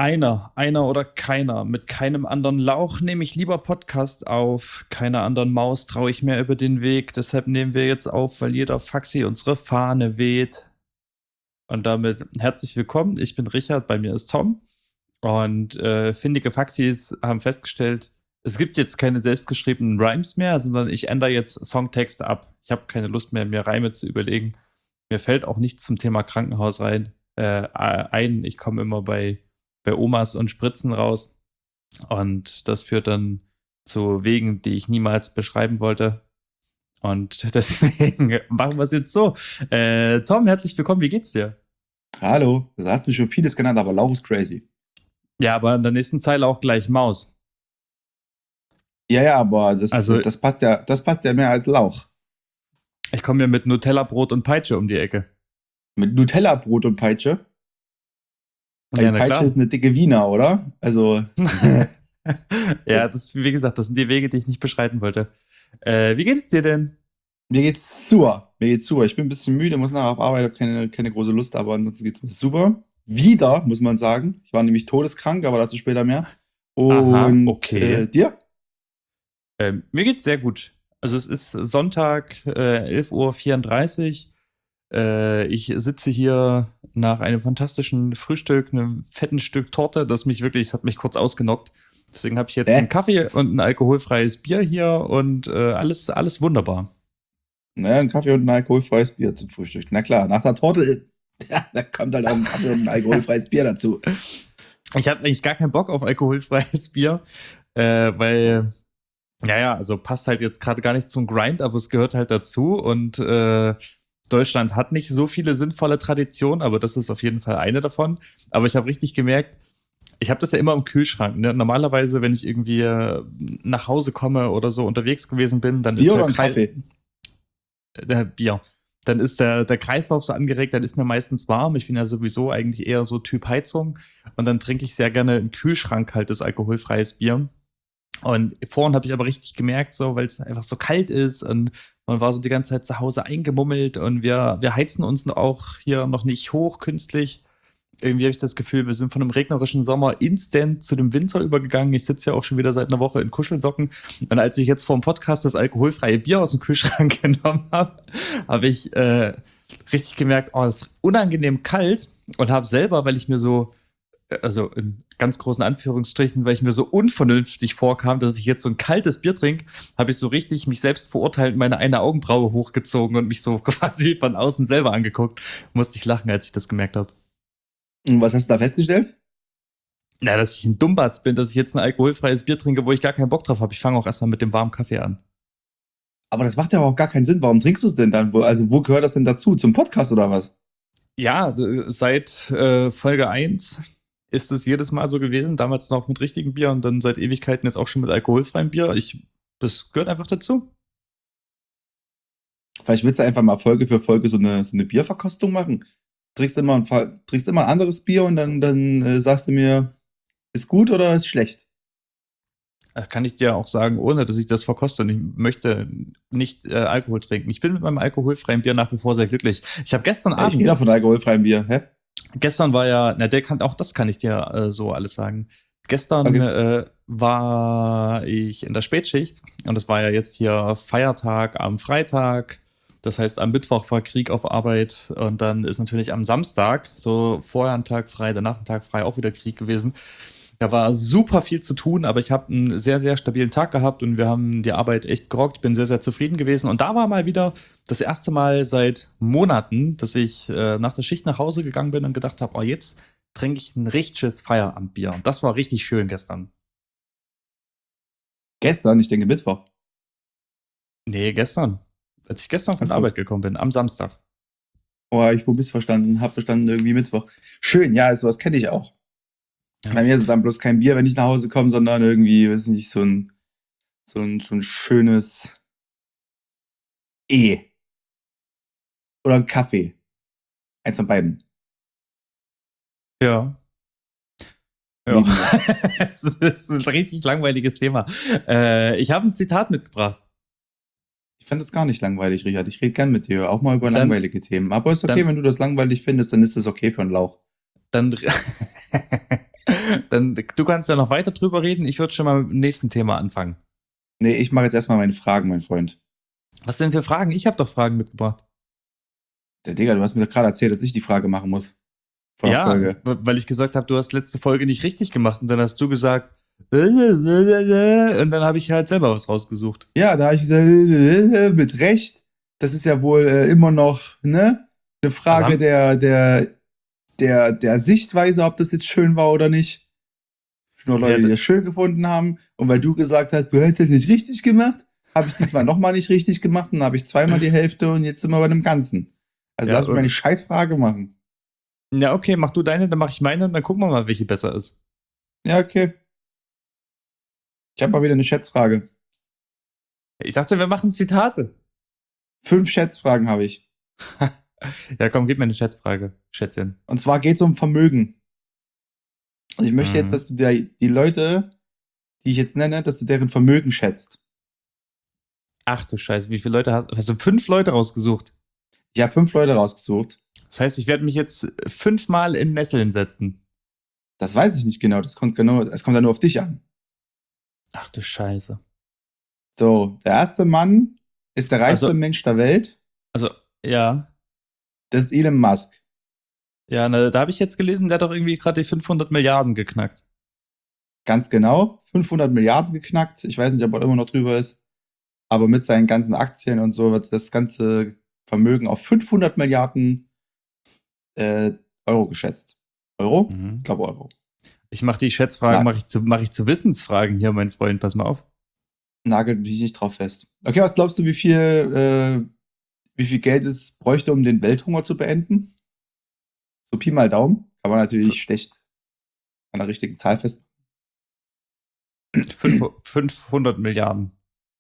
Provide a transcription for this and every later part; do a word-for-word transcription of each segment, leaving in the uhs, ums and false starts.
Einer, einer oder keiner. Mit keinem anderen Lauch nehme ich lieber Podcast auf. Keiner anderen Maus traue ich mehr über den Weg. Deshalb nehmen wir jetzt auf, weil jeder Faxi unsere Fahne weht. Und damit herzlich willkommen. Ich bin Richard, bei mir ist Tom. Und äh, findige Faxis haben festgestellt, es gibt jetzt keine selbstgeschriebenen Rhymes mehr, sondern ich ändere jetzt Songtexte ab. Ich habe keine Lust mehr, mir Reime zu überlegen. Mir fällt auch nichts zum Thema Krankenhaus rein, äh, ein. Ich komme immer bei, bei Omas und Spritzen raus. Und das führt dann zu Wegen, die ich niemals beschreiben wollte. Und deswegen machen wir es jetzt so. Äh, Tom, herzlich willkommen. Wie geht's dir? Hallo, du hast mir schon vieles genannt, aber Lauch ist crazy. Ja, aber in der nächsten Zeile auch gleich Maus. Ja, ja, aber das, Also, das, passt ja, das passt ja mehr als Lauch. Ich komme ja mit Nutella-Brot und Peitsche um die Ecke. Mit Nutella-Brot und Peitsche? Weil Ja, die na Peitsche klar. ist eine dicke Wiener, oder? Also, Ja, das, wie gesagt, das sind die Wege, die ich nicht beschreiten wollte. Äh, wie geht es dir denn? mir geht's super. Mir geht's super. Ich bin ein bisschen müde, muss nachher auf Arbeit, habe keine, keine große Lust, aber ansonsten geht's mir super. Wieder, muss man sagen. Ich war nämlich todeskrank, aber dazu später mehr. Aha, Und okay. äh, dir? Ähm, mir geht's sehr gut. Also es ist Sonntag, äh, elf Uhr vierunddreißig. Äh, ich sitze hier nach einem fantastischen Frühstück, einem fetten Stück Torte, das mich wirklich, das hat mich kurz ausgenockt. Deswegen habe ich jetzt Hä? einen Kaffee und ein alkoholfreies Bier hier und äh, alles, alles wunderbar. Naja, ein Kaffee und ein alkoholfreies Bier zum Frühstück. Na klar, nach der Torte, ja, da kommt halt auch ein Kaffee und ein alkoholfreies Bier dazu. Ich habe eigentlich gar keinen Bock auf alkoholfreies Bier, äh, weil, naja, also passt halt jetzt gerade gar nicht zum Grind, aber es gehört halt dazu und äh, Deutschland hat nicht so viele sinnvolle Traditionen, aber das ist auf jeden Fall eine davon. Aber ich habe richtig gemerkt, ich habe das ja immer im Kühlschrank. Ne? Normalerweise, wenn ich irgendwie äh, nach Hause komme oder so unterwegs gewesen bin, dann Bier ist oder der ein Kreis, Kaffee? der Bier. Dann ist der, der Kreislauf so angeregt, dann ist mir meistens warm. Ich bin ja sowieso eigentlich eher so Typ Heizung. Und dann trinke ich sehr gerne im Kühlschrank kaltes alkoholfreies Bier. Und vorhin habe ich aber richtig gemerkt, so, weil es einfach so kalt ist und man war so die ganze Zeit zu Hause eingemummelt und wir, wir heizen uns auch hier noch nicht hoch künstlich. Irgendwie habe ich das Gefühl, wir sind von einem regnerischen Sommer instant zu dem Winter übergegangen. Ich sitze ja auch schon wieder seit einer Woche in Kuschelsocken. Und als ich jetzt vor dem Podcast das alkoholfreie Bier aus dem Kühlschrank genommen habe, habe ich äh, richtig gemerkt, oh, das ist unangenehm kalt und habe selber, weil ich mir so, also in ganz großen Anführungsstrichen, weil ich mir so unvernünftig vorkam, dass ich jetzt so ein kaltes Bier trinke, habe ich so richtig mich selbst verurteilt, meine eine Augenbraue hochgezogen und mich so quasi von außen selber angeguckt. Musste ich lachen, als ich das gemerkt habe. Und was hast du da festgestellt? Na, dass ich ein Dummbatz bin, dass ich jetzt ein alkoholfreies Bier trinke, wo ich gar keinen Bock drauf habe. Ich fange auch erstmal mit dem warmen Kaffee an. Aber das macht ja auch gar keinen Sinn. Warum trinkst du es denn dann? Wo, also, wo gehört das denn dazu? Zum Podcast oder was? Ja, d- seit äh, Folge eins ist es jedes Mal so gewesen, damals noch mit richtigem Bier und dann seit Ewigkeiten jetzt auch schon mit alkoholfreiem Bier. Ich, das gehört einfach dazu. Vielleicht willst du einfach mal Folge für Folge so eine, so eine Bierverkostung machen. Trinkst immer ein, Fa- trinkst immer ein anderes Bier und dann, dann äh, sagst du mir, ist gut oder ist schlecht? Das kann ich dir auch sagen, ohne dass ich das verkoste. Und ich möchte nicht äh, Alkohol trinken. Ich bin mit meinem alkoholfreien Bier nach wie vor sehr glücklich. Ich habe gestern Ja, ich Abend, rede auch von alkoholfreiem Bier. Hä? gestern war ja, na, der kann, auch das kann ich dir äh, so alles sagen. Gestern Okay. äh, war ich in der Spätschicht und es war ja jetzt hier Feiertag am Freitag. Das heißt, am Mittwoch war Krieg auf Arbeit und dann ist natürlich am Samstag, so vorher ein Tag frei, danach ein Tag frei, auch wieder Krieg gewesen. Da war super viel zu tun, aber ich habe einen sehr, sehr stabilen Tag gehabt und wir haben die Arbeit echt gerockt. Ich bin sehr, sehr zufrieden gewesen. Und da war mal wieder das erste Mal seit Monaten, dass ich äh, nach der Schicht nach Hause gegangen bin und gedacht habe, oh, jetzt trinke ich ein richtiges Feierabendbier. Und das war richtig schön gestern. Gestern, ich denke Mittwoch. Nee, gestern. Als ich gestern von Ach der so. Arbeit gekommen bin, am Samstag. Oh, ich wurde missverstanden, hab verstanden irgendwie Mittwoch. Schön, ja, sowas kenne ich auch. Ja. Bei mir ist es dann bloß kein Bier, wenn ich nach Hause komme, sondern irgendwie, weiß nicht, so ein, so ein, so ein schönes E. Oder ein Kaffee. Eins von beiden. Ja. Ja. Neben- Es ist ein richtig langweiliges Thema. Äh, ich habe ein Zitat mitgebracht. Ich fand das gar nicht langweilig, Richard. Ich rede gern mit dir, auch mal über Dann- langweilige Themen. Aber ist okay, dann- wenn du das langweilig findest, dann ist das okay für einen Lauch. Dann, Dann, du kannst ja noch weiter drüber reden. Ich würde schon mal mit dem nächsten Thema anfangen. Nee, ich mache jetzt erstmal meine Fragen, mein Freund. Was denn für Fragen? Ich habe doch Fragen mitgebracht. Der Digga, du hast mir doch gerade erzählt, dass ich die Frage machen muss. Vor der Ja, Folge. w- weil ich gesagt habe, du hast letzte Folge nicht richtig gemacht. Und dann hast du gesagt, äh, äh, äh, äh, und dann habe ich halt selber was rausgesucht. Ja, da habe ich gesagt, äh, äh, mit Recht. Das ist ja wohl äh, immer noch, ne? Eine Frage haben- der, der, der, der Sichtweise, ob das jetzt schön war oder nicht. Nur Leute, Ja, die d- das schön gefunden haben. Und weil du gesagt hast, du hättest das nicht richtig gemacht, habe ich diesmal nochmal nicht richtig gemacht und dann habe ich zweimal die Hälfte und jetzt sind wir bei dem Ganzen. Also Ja, lass mich und- meine Scheißfrage machen. Ja, okay, mach du deine, dann mache ich meine und dann gucken wir mal, welche besser ist. Ja, okay. Ich habe mal wieder eine Schätzfrage. Ich dachte, wir machen Zitate. Fünf Schätzfragen habe ich. Ja, komm, gib mir eine Schätzfrage, Schätzchen. Und zwar geht es um Vermögen. Und ich möchte Mhm. jetzt, dass du der, die Leute, die ich jetzt nenne, dass du deren Vermögen schätzt. Ach du Scheiße, wie viele Leute hast du? Hast du fünf Leute rausgesucht? Ich habe fünf Leute rausgesucht. Das heißt, ich werde mich jetzt fünfmal in Nesseln setzen. Das weiß ich nicht genau. Das kommt genau, es kommt ja nur auf dich an. Ach du Scheiße. So, der erste Mann ist der reichste Also- Mensch der Welt. Also, ja. Das ist Elon Musk. Ja, ne, da habe ich jetzt gelesen, der hat doch irgendwie gerade die fünfhundert Milliarden geknackt. Ganz genau. fünfhundert Milliarden geknackt. Ich weiß nicht, ob er immer noch drüber ist. Aber mit seinen ganzen Aktien und so wird das ganze Vermögen auf fünfhundert Milliarden äh, Euro geschätzt. Euro? Mhm. Ich glaube Euro. Ich mache die Schätzfragen, Na- mache ich, zu, mach ich zu Wissensfragen hier, mein Freund, pass mal auf. Nagelt mich nicht drauf fest. Okay, was glaubst du, wie viel, äh, wie viel Geld es bräuchte, um den Welthunger zu beenden? So Pi mal Daumen. Kann man natürlich schlecht an der richtigen Zahl fest. Fünf, fünfhundert Milliarden.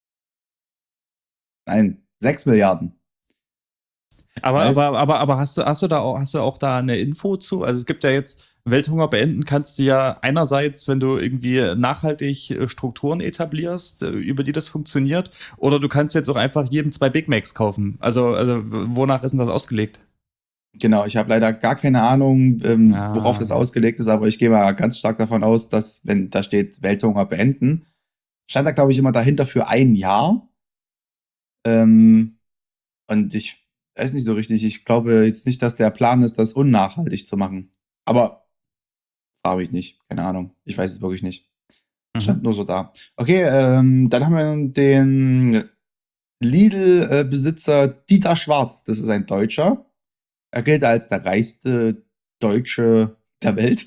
Nein, sechs Milliarden. Aber, Das heißt- aber, aber, aber hast du, hast du da auch, hast du auch da eine Info zu? Also es gibt ja jetzt, Welthunger beenden kannst du ja einerseits, wenn du irgendwie nachhaltig äh, Strukturen etablierst, äh, über die das funktioniert, oder du kannst jetzt auch einfach jedem zwei Big Macs kaufen. Also, also wonach ist denn das ausgelegt? Genau, ich habe leider gar keine Ahnung, ähm, Ah. worauf das ausgelegt ist, aber ich gehe mal ganz stark davon aus, dass, wenn da steht Welthunger beenden, stand da, glaube ich, immer dahinter für ein Jahr. Ähm, und ich weiß nicht so richtig, ich glaube jetzt nicht, dass der Plan ist, das unnachhaltig zu machen. Aber frage ich nicht, keine Ahnung. Ich weiß es wirklich nicht. Stand nur so da. Okay, ähm, dann haben wir den Lidl-Besitzer Dieter Schwarz. Das ist ein Deutscher. Er gilt als der reichste Deutsche der Welt.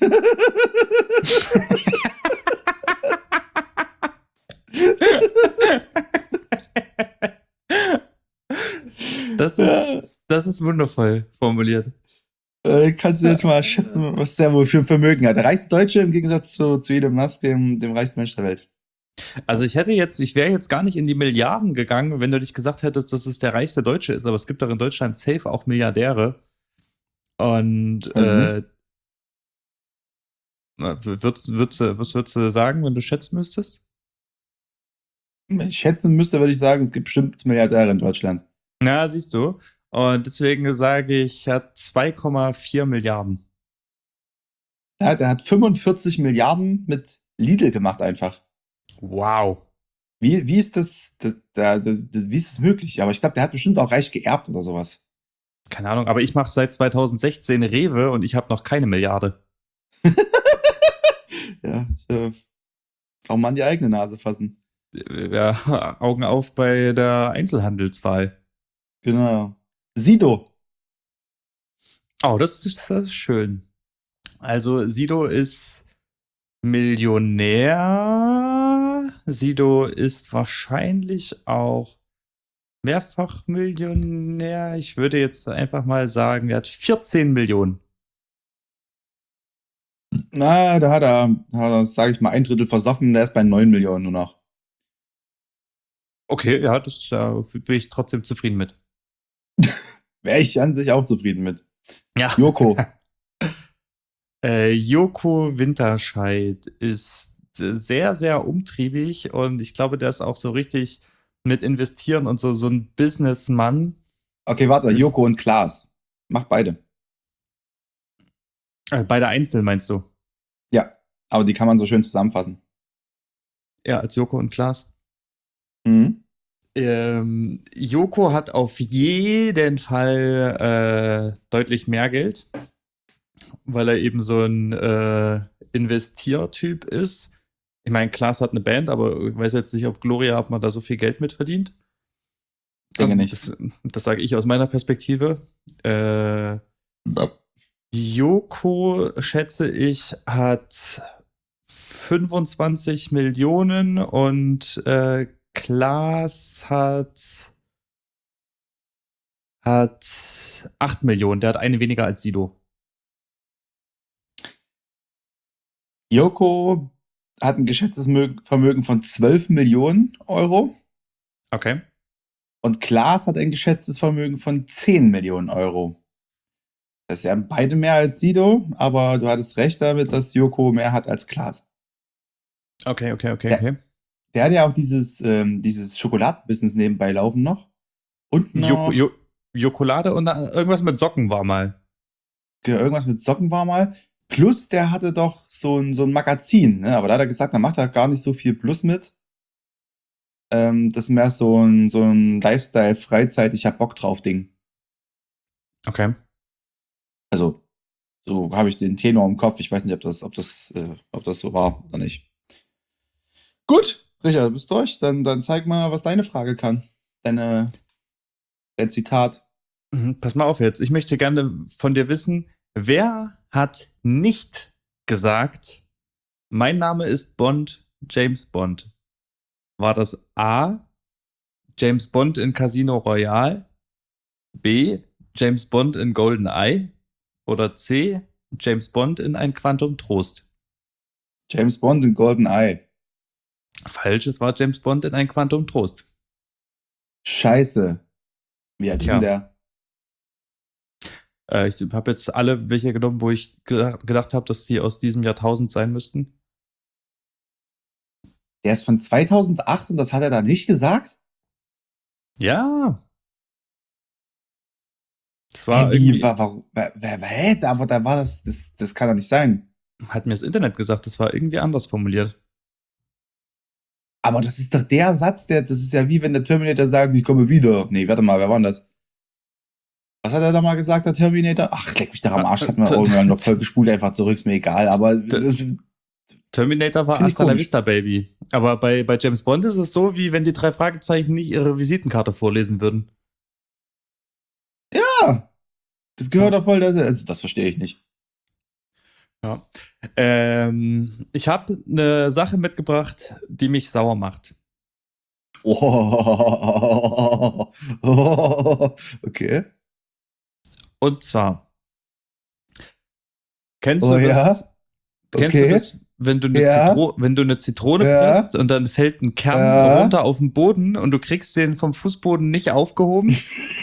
Das ist, das ist wundervoll formuliert. Äh, kannst du jetzt mal schätzen, was der wohl für ein Vermögen hat? Der reichste Deutsche im Gegensatz zu, zu Elon Musk, dem, dem reichsten Mensch der Welt. Also ich hätte jetzt, ich wäre jetzt gar nicht in die Milliarden gegangen, wenn du dich gesagt hättest, dass es der reichste Deutsche ist, aber es gibt doch in Deutschland safe auch Milliardäre. Und Weiß ich äh, würdest, würdest, du- was würdest du sagen, wenn du schätzen müsstest? Wenn ich schätzen müsste, würde ich sagen, es gibt bestimmt Milliardäre in Deutschland. Ja, siehst du. Und deswegen sage ich, er hat zwei Komma vier Milliarden. Ja, der hat fünfundvierzig Milliarden mit Lidl gemacht einfach. Wow. Wie, wie ist das, das, das, das wie ist das möglich? Aber ich glaube, der hat bestimmt auch reich geerbt oder sowas. Keine Ahnung, aber ich mache seit zweitausendsechzehn Rewe und ich habe noch keine Milliarde. Ja, ich, äh, auch mal an die eigene Nase fassen. Ja, Augen auf bei der Einzelhandelswahl. Genau. Sido. Oh, das ist, das ist schön. Also Sido ist Millionär. Sido ist wahrscheinlich auch Mehrfachmillionär. Ich würde jetzt einfach mal sagen, er hat vierzehn Millionen. Na, da hat er, hat er sage ich mal, ein Drittel versoffen. Der ist bei neun Millionen nur noch. Okay, ja, das da bin ich trotzdem zufrieden mit. Wäre ich an sich auch zufrieden mit. Ja. Joko. Äh, Joko Winterscheid ist sehr, sehr umtriebig und ich glaube, der ist auch so richtig mit investieren und so, so ein Businessmann. Okay, warte, Ist- Joko und Klaas. Mach beide. Äh, beide einzeln meinst du? Ja. Aber die kann man so schön zusammenfassen. Ja, als Joko und Klaas. Mhm. Ähm, Joko hat auf jeden Fall äh, deutlich mehr Geld, weil er eben so ein äh, Investiertyp ist. Ich meine, Klaas hat eine Band, aber ich weiß jetzt nicht, ob Gloria, ob man da so viel Geld mit verdient. Denke Ähm, nicht. Das, das sage ich aus meiner Perspektive. Äh, Joko, schätze ich, hat fünfundzwanzig Millionen und äh, Klaas hat, hat acht Millionen. Der hat eine weniger als Sido. Joko hat ein geschätztes Mö- Vermögen von zwölf Millionen Euro Okay. und Klaas hat ein geschätztes Vermögen von zehn Millionen Euro. Das ist ja beide mehr als Sido, aber du hattest recht damit, dass Joko mehr hat als Klaas. Okay, okay, okay, Ja. okay. Der hat ja auch dieses, ähm, dieses Schokoladenbusiness nebenbei laufen noch. Und Joko, noch jo, Jokolade und da- irgendwas mit Socken war mal. genau, irgendwas mit Socken war mal. Plus, der hatte doch so ein, so ein Magazin, ne? Aber da hat er gesagt, da macht er gar nicht so viel Plus mit. Ähm, das ist mehr so ein, so ein Lifestyle-Freizeit, ich hab Bock drauf Ding. Okay. Also, so habe ich den Tenor im Kopf. Ich weiß nicht, ob das, ob das, äh, ob das so war oder nicht. Gut, Richard, bist durch. Dann, dann zeig mal, was deine Frage kann. Deine, dein Zitat. Mhm, pass mal auf jetzt. Ich möchte gerne von dir wissen, wer hat nicht gesagt, mein Name ist Bond, James Bond? War das A, James Bond in Casino Royale, B, James Bond in Golden Eye oder C, James Bond in ein Quantum Trost? James Bond in Golden Eye. Falsch, es war James Bond in ein Quantum Trost. Scheiße. Wie alt ist denn Tja. der? Äh, ich habe jetzt alle welche genommen, wo ich gedacht, gedacht habe, dass die aus diesem Jahrtausend sein müssten. Der ist von zweitausendacht und das hat er da nicht gesagt? Ja. Das Hä, war wie, irgendwie, wa- warum, wer, wer, hä? Aber da war das, das, das kann doch nicht sein. hat mir das Internet gesagt, das war irgendwie anders formuliert. Aber das ist doch der Satz, der, das ist ja wie wenn der Terminator sagt, ich komme wieder. Nee, warte mal, wer war denn das? Was hat er da mal gesagt, der Terminator? Ach, leck mich doch am Arsch, hat mir irgendwann noch voll gespult, einfach zurück, ist mir egal, aber T- Terminator war Find ich Hasta la komisch. Vista, Baby. Aber bei, bei James Bond ist es so, wie wenn die drei Fragezeichen nicht ihre Visitenkarte vorlesen würden. ja, das gehört doch voll, das, also, das verstehe ich nicht. Ja. Ähm, ich habe eine Sache mitgebracht, die mich sauer macht. Oh, oh, okay. Und zwar, kennst Oh du ja, das, kennst du okay. das, wenn du eine, Ja. Zitro wenn du eine Zitrone Ja. presst und dann fällt ein Kern Ja. runter auf den Boden und du kriegst den vom Fußboden nicht aufgehoben?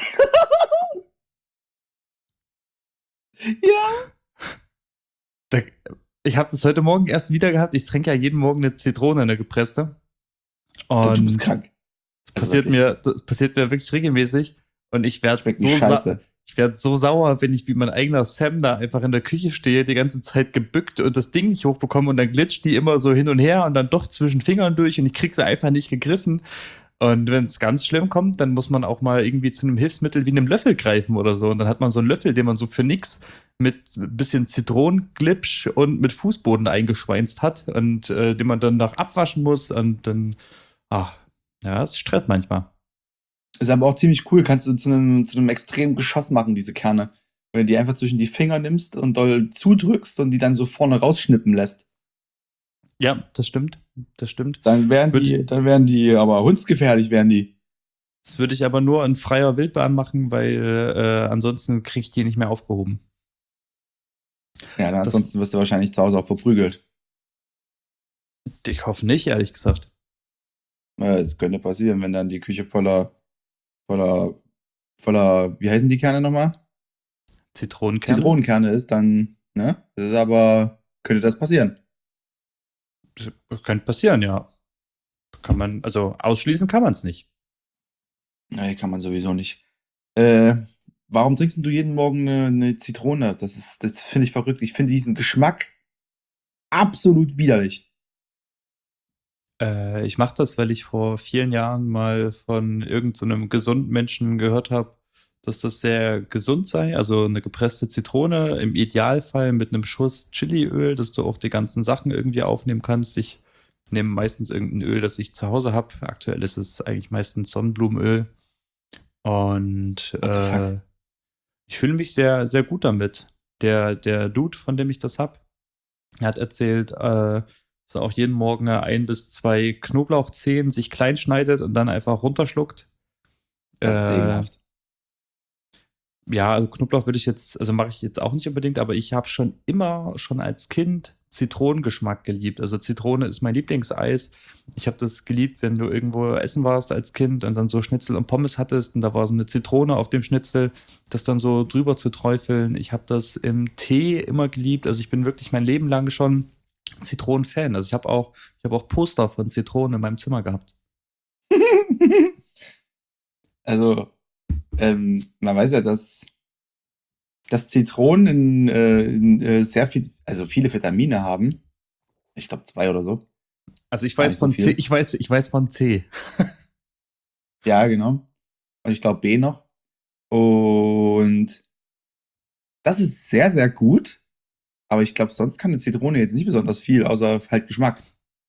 Ja. Da, ich habe das heute Morgen erst wieder gehabt. Ich trinke ja jeden Morgen eine Zitrone, eine gepresste. Und Du bist krank. Das passiert, wirklich. mir, das passiert mir wirklich regelmäßig. Und ich werde Schmeckt so, wie sa scheiße. ich werd so sauer, wenn ich wie mein eigener Sam da einfach in der Küche stehe, die ganze Zeit gebückt und das Ding nicht hochbekomme und dann glitscht die immer so hin und her und dann doch zwischen Fingern durch und ich krieg sie einfach nicht gegriffen. Und wenn es ganz schlimm kommt, dann muss man auch mal irgendwie zu einem Hilfsmittel wie einem Löffel greifen oder so. Und dann hat man so einen Löffel, den man so für nix mit ein bisschen Zitronenglitsch und mit Fußboden eingeschweinst hat und äh, den man dann noch abwaschen muss und dann, ah, ja, ist Stress manchmal. Ist aber auch ziemlich cool, kannst du zu einem, zu einem extremen Geschoss machen, diese Kerne. Wenn du die einfach zwischen die Finger nimmst und doll zudrückst und die dann so vorne rausschnippen lässt. Ja, das stimmt. Das stimmt. Dann wären Würde- die, dann wären die, aber hundsgefährlich wären die. Das würde ich aber nur in freier Wildbahn machen, weil äh, ansonsten kriege ich die nicht mehr aufgehoben. Ja, dann Das- ansonsten wirst du wahrscheinlich zu Hause auch verprügelt. Ich hoffe nicht, ehrlich gesagt. Ja, das könnte passieren, wenn dann die Küche voller, voller, voller, wie heißen die Kerne nochmal? Zitronenkerne. Zitronenkerne ist, dann, ne? Das ist aber, könnte das passieren. Das könnte passieren, ja. Kann man, also ausschließen kann man es nicht. Nee, kann man sowieso nicht. Äh, warum trinkst du jeden Morgen eine, eine Zitrone? Das ist, das finde ich verrückt. Ich finde diesen Geschmack absolut widerlich. Äh, ich mache das, weil ich vor vielen Jahren mal von irgendeinem so gesunden Menschen gehört habe, dass das sehr gesund sei. Also eine gepresste Zitrone, im Idealfall mit einem Schuss Chiliöl, dass du auch die ganzen Sachen irgendwie aufnehmen kannst. Ich nehme meistens irgendein Öl, das ich zu Hause habe. Aktuell ist es eigentlich meistens Sonnenblumenöl. Und What the fuck? äh, ich fühle mich sehr, sehr gut damit. Der, der Dude, von dem ich das habe, hat erzählt, äh, dass er auch jeden Morgen ein bis zwei Knoblauchzehen sich klein schneidet und dann einfach runterschluckt. Das ist Äh, ekelhaft. ja, also Knoblauch würde ich jetzt, also mache ich jetzt auch nicht unbedingt, aber ich habe schon immer, schon als Kind Zitronengeschmack geliebt. Also Zitrone ist mein Lieblingseis. Ich habe das geliebt, wenn du irgendwo essen warst als Kind und dann so Schnitzel und Pommes hattest und da war so eine Zitrone auf dem Schnitzel, das dann so drüber zu träufeln. Ich habe das im Tee immer geliebt. Also ich bin wirklich mein Leben lang schon Zitronen-Fan. Also ich habe auch, ich habe auch Poster von Zitronen in meinem Zimmer gehabt. Also, ähm, man weiß ja, dass, dass Zitronen in, äh, in, äh, sehr viel, also viele Vitamine haben. Ich glaube zwei oder so. Also ich Gar weiß nicht so von C, viel. ich weiß, ich weiß von C. Ja, genau. Und ich glaube B noch. Und das ist sehr, sehr gut. Aber ich glaube, sonst kann eine Zitrone jetzt nicht besonders viel, außer halt Geschmack.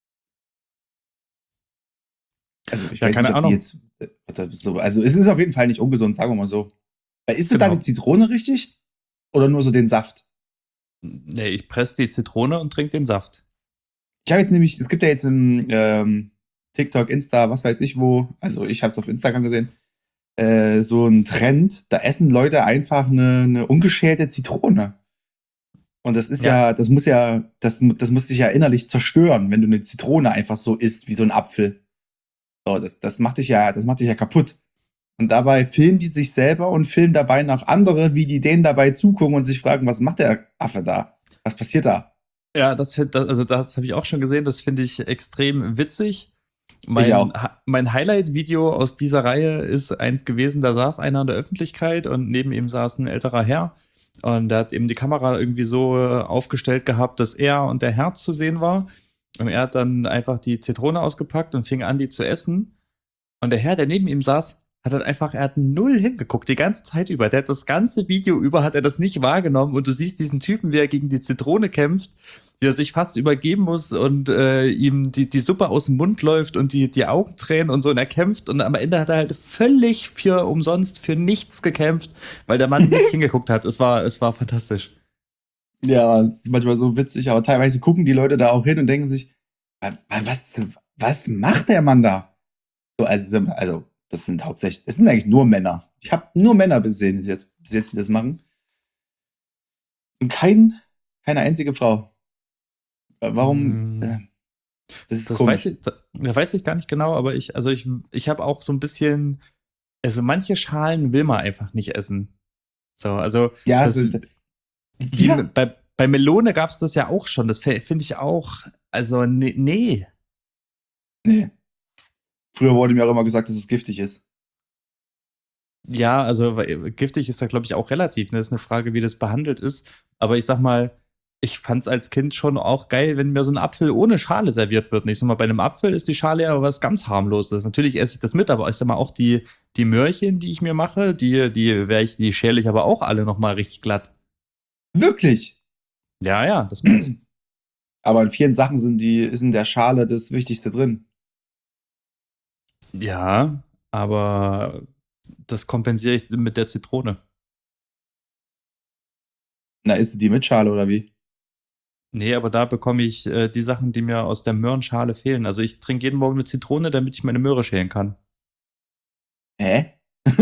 Also ich Ja, weiß keine nicht, ob die Ahnung. jetzt äh, so, also es ist auf jeden Fall nicht ungesund, sagen wir mal so. Äh, Isst du Genau. deine Zitrone richtig? Oder nur so den Saft? Nee, ich presse die Zitrone und trinke den Saft. Ich habe jetzt nämlich, es gibt ja jetzt im ähm, TikTok, Insta, was weiß ich wo, also ich habe es auf Instagram gesehen, äh, so ein Trend, da essen Leute einfach eine, eine ungeschälte Zitrone. Und das ist Ja, ja, das muss ja, das, das muss dich ja innerlich zerstören, wenn du eine Zitrone einfach so isst, wie so ein Apfel. So, das, das macht dich ja, das macht dich ja kaputt. Und dabei filmen die sich selber und filmen dabei noch andere, wie die denen dabei zugucken und sich fragen, was macht der Affe da? Was passiert da? ja, das, find- das- also das habe ich auch schon gesehen. Das finde ich extrem witzig. Ich Mein, auch. Ha- mein Highlight-Video aus dieser Reihe ist eins gewesen, da saß einer in der Öffentlichkeit und neben ihm saß ein älterer Herr. Und der hat eben die Kamera irgendwie so äh, aufgestellt gehabt, dass er und der Herr zu sehen war. Und er hat dann einfach die Zitrone ausgepackt und fing an, die zu essen. Und der Herr, der neben ihm saß, hat halt einfach, er hat null hingeguckt, die ganze Zeit über. Der hat das ganze Video über, hat er das nicht wahrgenommen. Und du siehst diesen Typen, wie er gegen die Zitrone kämpft, wie er sich fast übergeben muss und äh, ihm die, die Suppe aus dem Mund läuft und die, die Augen tränen und so. Und er kämpft und am Ende hat er halt völlig für umsonst, für nichts gekämpft, weil der Mann nicht hingeguckt hat. Es war, es war fantastisch. Ja, das ist manchmal so witzig, aber teilweise gucken die Leute da auch hin und denken sich, "Wa- wa- was, was macht der Mann da? So, also, sind- also, das sind hauptsächlich, es sind eigentlich nur Männer. Ich habe nur Männer gesehen, die jetzt, bis jetzt, die das machen. Und kein, keine einzige Frau. Äh, Warum? Mm. Äh, das ist Das komisch. weiß ich, da, da weiß ich gar nicht genau, aber ich, also ich, ich habe auch so ein bisschen, also manche Schalen will man einfach nicht essen. So, also Ja, das, also, die, ja. bei, bei Melone gab es das ja auch schon. Das finde ich auch, also nee, nee. Nee. Früher wurde mir auch immer gesagt, dass es giftig ist. Ja, also weil, giftig ist da, glaube ich, auch relativ. Ne? Das ist eine Frage, wie das behandelt ist. Aber ich sag mal, ich fand's als Kind schon auch geil, wenn mir so ein Apfel ohne Schale serviert wird. Und ich sag mal, bei einem Apfel ist die Schale ja was ganz harmloses. Natürlich esse ich das mit, aber ich sag mal auch die, die Möhrchen, die ich mir mache, die, die wäre ich, die schäle ich aber auch alle nochmal richtig glatt. Wirklich. Ja, ja, das meine ich. Aber in vielen Sachen sind die, ist in der Schale das Wichtigste drin. Ja, aber das kompensiere ich mit der Zitrone. Na, isst du die mit Schale oder wie? Nee, aber da bekomme ich äh, die Sachen, die mir aus der Möhrenschale fehlen. Also ich trinke jeden Morgen eine Zitrone, damit ich meine Möhre schälen kann. Hä?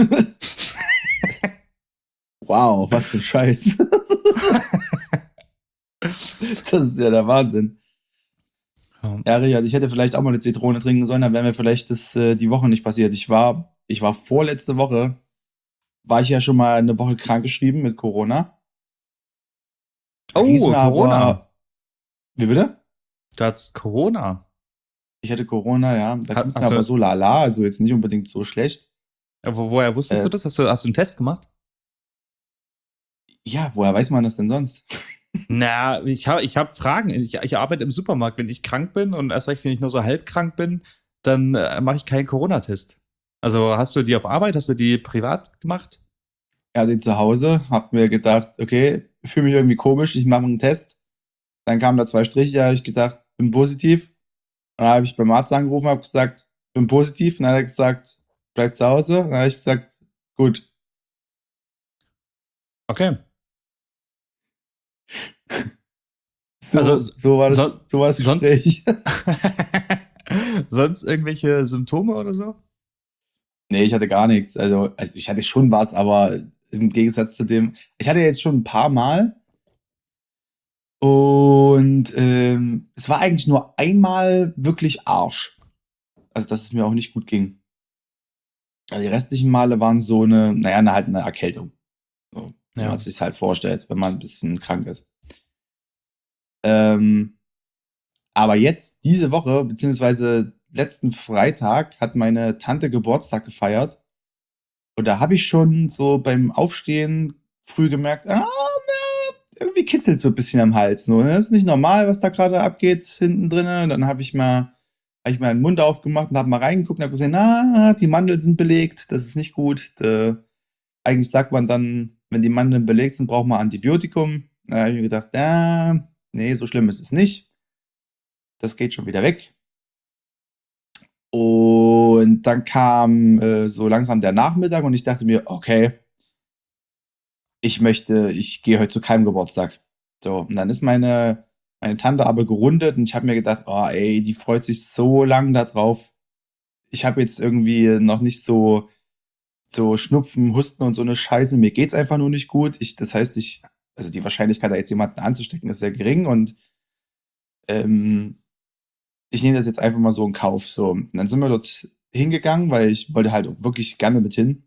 Wow, was für ein Scheiß. Das ist ja der Wahnsinn. Ja. Ja, Richard, ich hätte vielleicht auch mal eine Zitrone trinken sollen, dann wäre mir vielleicht das äh, die Woche nicht passiert. Ich war, ich war vorletzte Woche, war ich ja schon mal eine Woche krankgeschrieben mit Corona. Da ging's Oh, mir Corona. aber, wie bitte? Du hattest Corona. Ich hatte Corona, ja. Da Ha- ging es mir hast du- aber so lala, also jetzt nicht unbedingt so schlecht. Ja, Wo, woher wusstest Äh. du das? Hast du, hast du einen Test gemacht? Ja, woher weiß man das denn sonst? Na, ich habe ich hab Fragen. Ich, ich arbeite im Supermarkt. Wenn ich krank bin und erst recht, wenn ich nur so halb krank bin, dann äh, mache ich keinen Corona-Test. Also hast du die auf Arbeit, hast du die privat gemacht? Also zu Hause, hab mir gedacht, okay, fühle mich irgendwie komisch, ich mache einen Test. Dann kamen da zwei Striche, da habe ich gedacht, bin positiv. Dann habe ich beim Arzt angerufen, habe gesagt, bin positiv. Dann hat er gesagt, bleib zu Hause. Dann habe ich gesagt, gut. Okay. So, Also so, war, das, so, so war das sonst, Gespräch. sonst irgendwelche Symptome oder so? Nee, ich hatte gar nichts. Also, also ich hatte schon was, aber im Gegensatz zu dem, ich hatte jetzt schon ein paar Mal und ähm, es war eigentlich nur einmal wirklich Arsch. Also, dass es mir auch nicht gut ging. Also die restlichen Male waren so eine, naja, eine, halt eine Erkältung. So, wie Ja. man sich halt vorstellt, wenn man ein bisschen krank ist. Ähm, aber jetzt, diese Woche, beziehungsweise letzten Freitag, hat meine Tante Geburtstag gefeiert. Und da habe ich schon so beim Aufstehen früh gemerkt, ah, na, irgendwie kitzelt so ein bisschen am Hals. Nur, ne? Das ist nicht normal, was da gerade abgeht hinten drinnen. Und dann habe ich mal, hab ich mal den Mund aufgemacht und habe mal reingeguckt und habe gesehen, na, die Mandeln sind belegt, das ist nicht gut. Äh, eigentlich sagt man dann, wenn die Mandeln belegt sind, braucht man Antibiotikum. Da habe ich mir gedacht, ja, nee, so schlimm ist es nicht. Das geht schon wieder weg. Und dann kam äh, so langsam der Nachmittag und ich dachte mir, okay, ich möchte, ich gehe heute zu keinem Geburtstag. So, und dann ist meine, meine Tante aber gerundet und ich habe mir gedacht, oh ey, die freut sich so lang darauf. Ich habe jetzt irgendwie noch nicht so, so Schnupfen, Husten und so eine Scheiße. Mir geht's einfach nur nicht gut. Ich, das heißt, ich, also die Wahrscheinlichkeit, da jetzt jemanden anzustecken, ist sehr gering und ähm, ich nehme das jetzt einfach mal so in Kauf. So, und dann sind wir dort hingegangen, weil ich wollte halt auch wirklich gerne mit hin.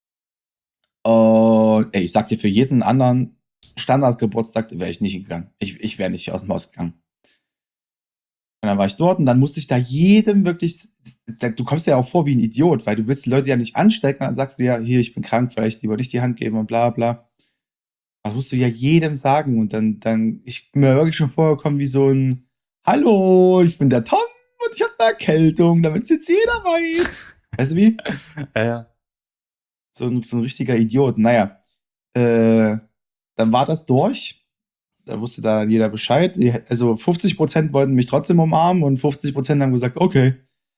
Und ey, ich sag dir, für jeden anderen Standardgeburtstag wäre ich nicht hingegangen. Ich, ich wäre nicht aus dem Haus gegangen. Und dann war ich dort und dann musste ich da jedem wirklich, du kommst ja auch vor wie ein Idiot, weil du willst die Leute ja nicht anstecken und dann sagst du ja, hier, ich bin krank, vielleicht lieber nicht die Hand geben und bla bla. Das musst du ja jedem sagen und dann, dann, ich bin mir wirklich schon vorgekommen wie so ein, hallo, ich bin der Tom und ich habe eine Erkältung, damit es jetzt jeder weiß. Weißt du wie? Ja, ja. So ein, so ein richtiger Idiot. Naja, äh, dann war das durch. Da wusste da jeder Bescheid. Also fünfzig Prozent wollten mich trotzdem umarmen und fünfzig Prozent haben gesagt, okay.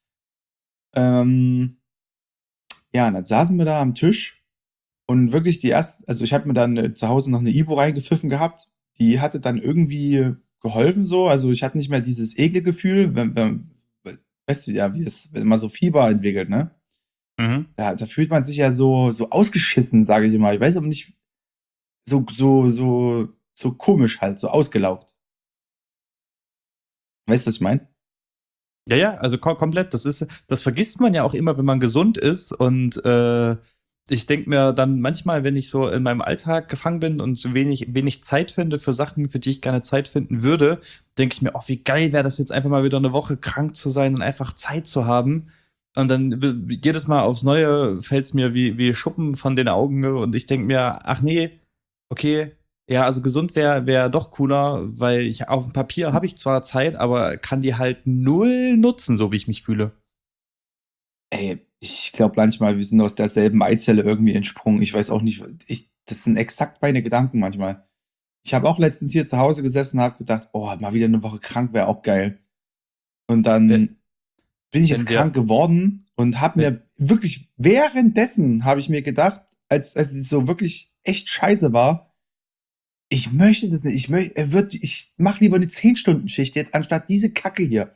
Ähm, ja, und dann saßen wir da am Tisch und wirklich die erste, also ich habe mir dann äh, zu Hause noch eine Ibo reingepfiffen gehabt. Die hatte dann irgendwie geholfen so. Also ich hatte nicht mehr dieses Ekelgefühl, wenn, wenn, weißt du ja, wie es, wenn man so Fieber entwickelt, ne? Mhm. Da, da fühlt man sich ja so, so ausgeschissen, sage ich immer. Ich weiß aber nicht, so, so, so, so komisch halt, so ausgelaugt. Weißt du, was ich meine? Ja, ja, also kom komplett. Das ist, das vergisst man ja auch immer, wenn man gesund ist. Und äh, ich denke mir dann manchmal, wenn ich so in meinem Alltag gefangen bin und so wenig, wenig Zeit finde für Sachen, für die ich gerne Zeit finden würde, denke ich mir, oh, wie geil wäre das jetzt einfach mal wieder eine Woche krank zu sein und einfach Zeit zu haben. Und dann w- jedes Mal aufs Neue fällt es mir wie, wie Schuppen von den Augen und ich denke mir, ach nee, okay, ja, also gesund wäre wär doch cooler, weil ich auf dem Papier habe ich zwar Zeit, aber kann die halt null nutzen, so wie ich mich fühle. Ey, ich glaube manchmal, wir sind aus derselben Eizelle irgendwie entsprungen. Ich weiß auch nicht, ich, das sind exakt meine Gedanken manchmal. Ich habe auch letztens hier zu Hause gesessen und habe gedacht, oh, mal wieder eine Woche krank wäre auch geil. Und Wenn, dann bin ich jetzt wenn krank wir, geworden und habe wenn, mir wirklich währenddessen habe ich mir gedacht, als, als es so wirklich echt scheiße war, ich möchte das nicht. Ich möchte, er wird, ich mach lieber eine zehn-Stunden-Schicht jetzt anstatt diese Kacke hier.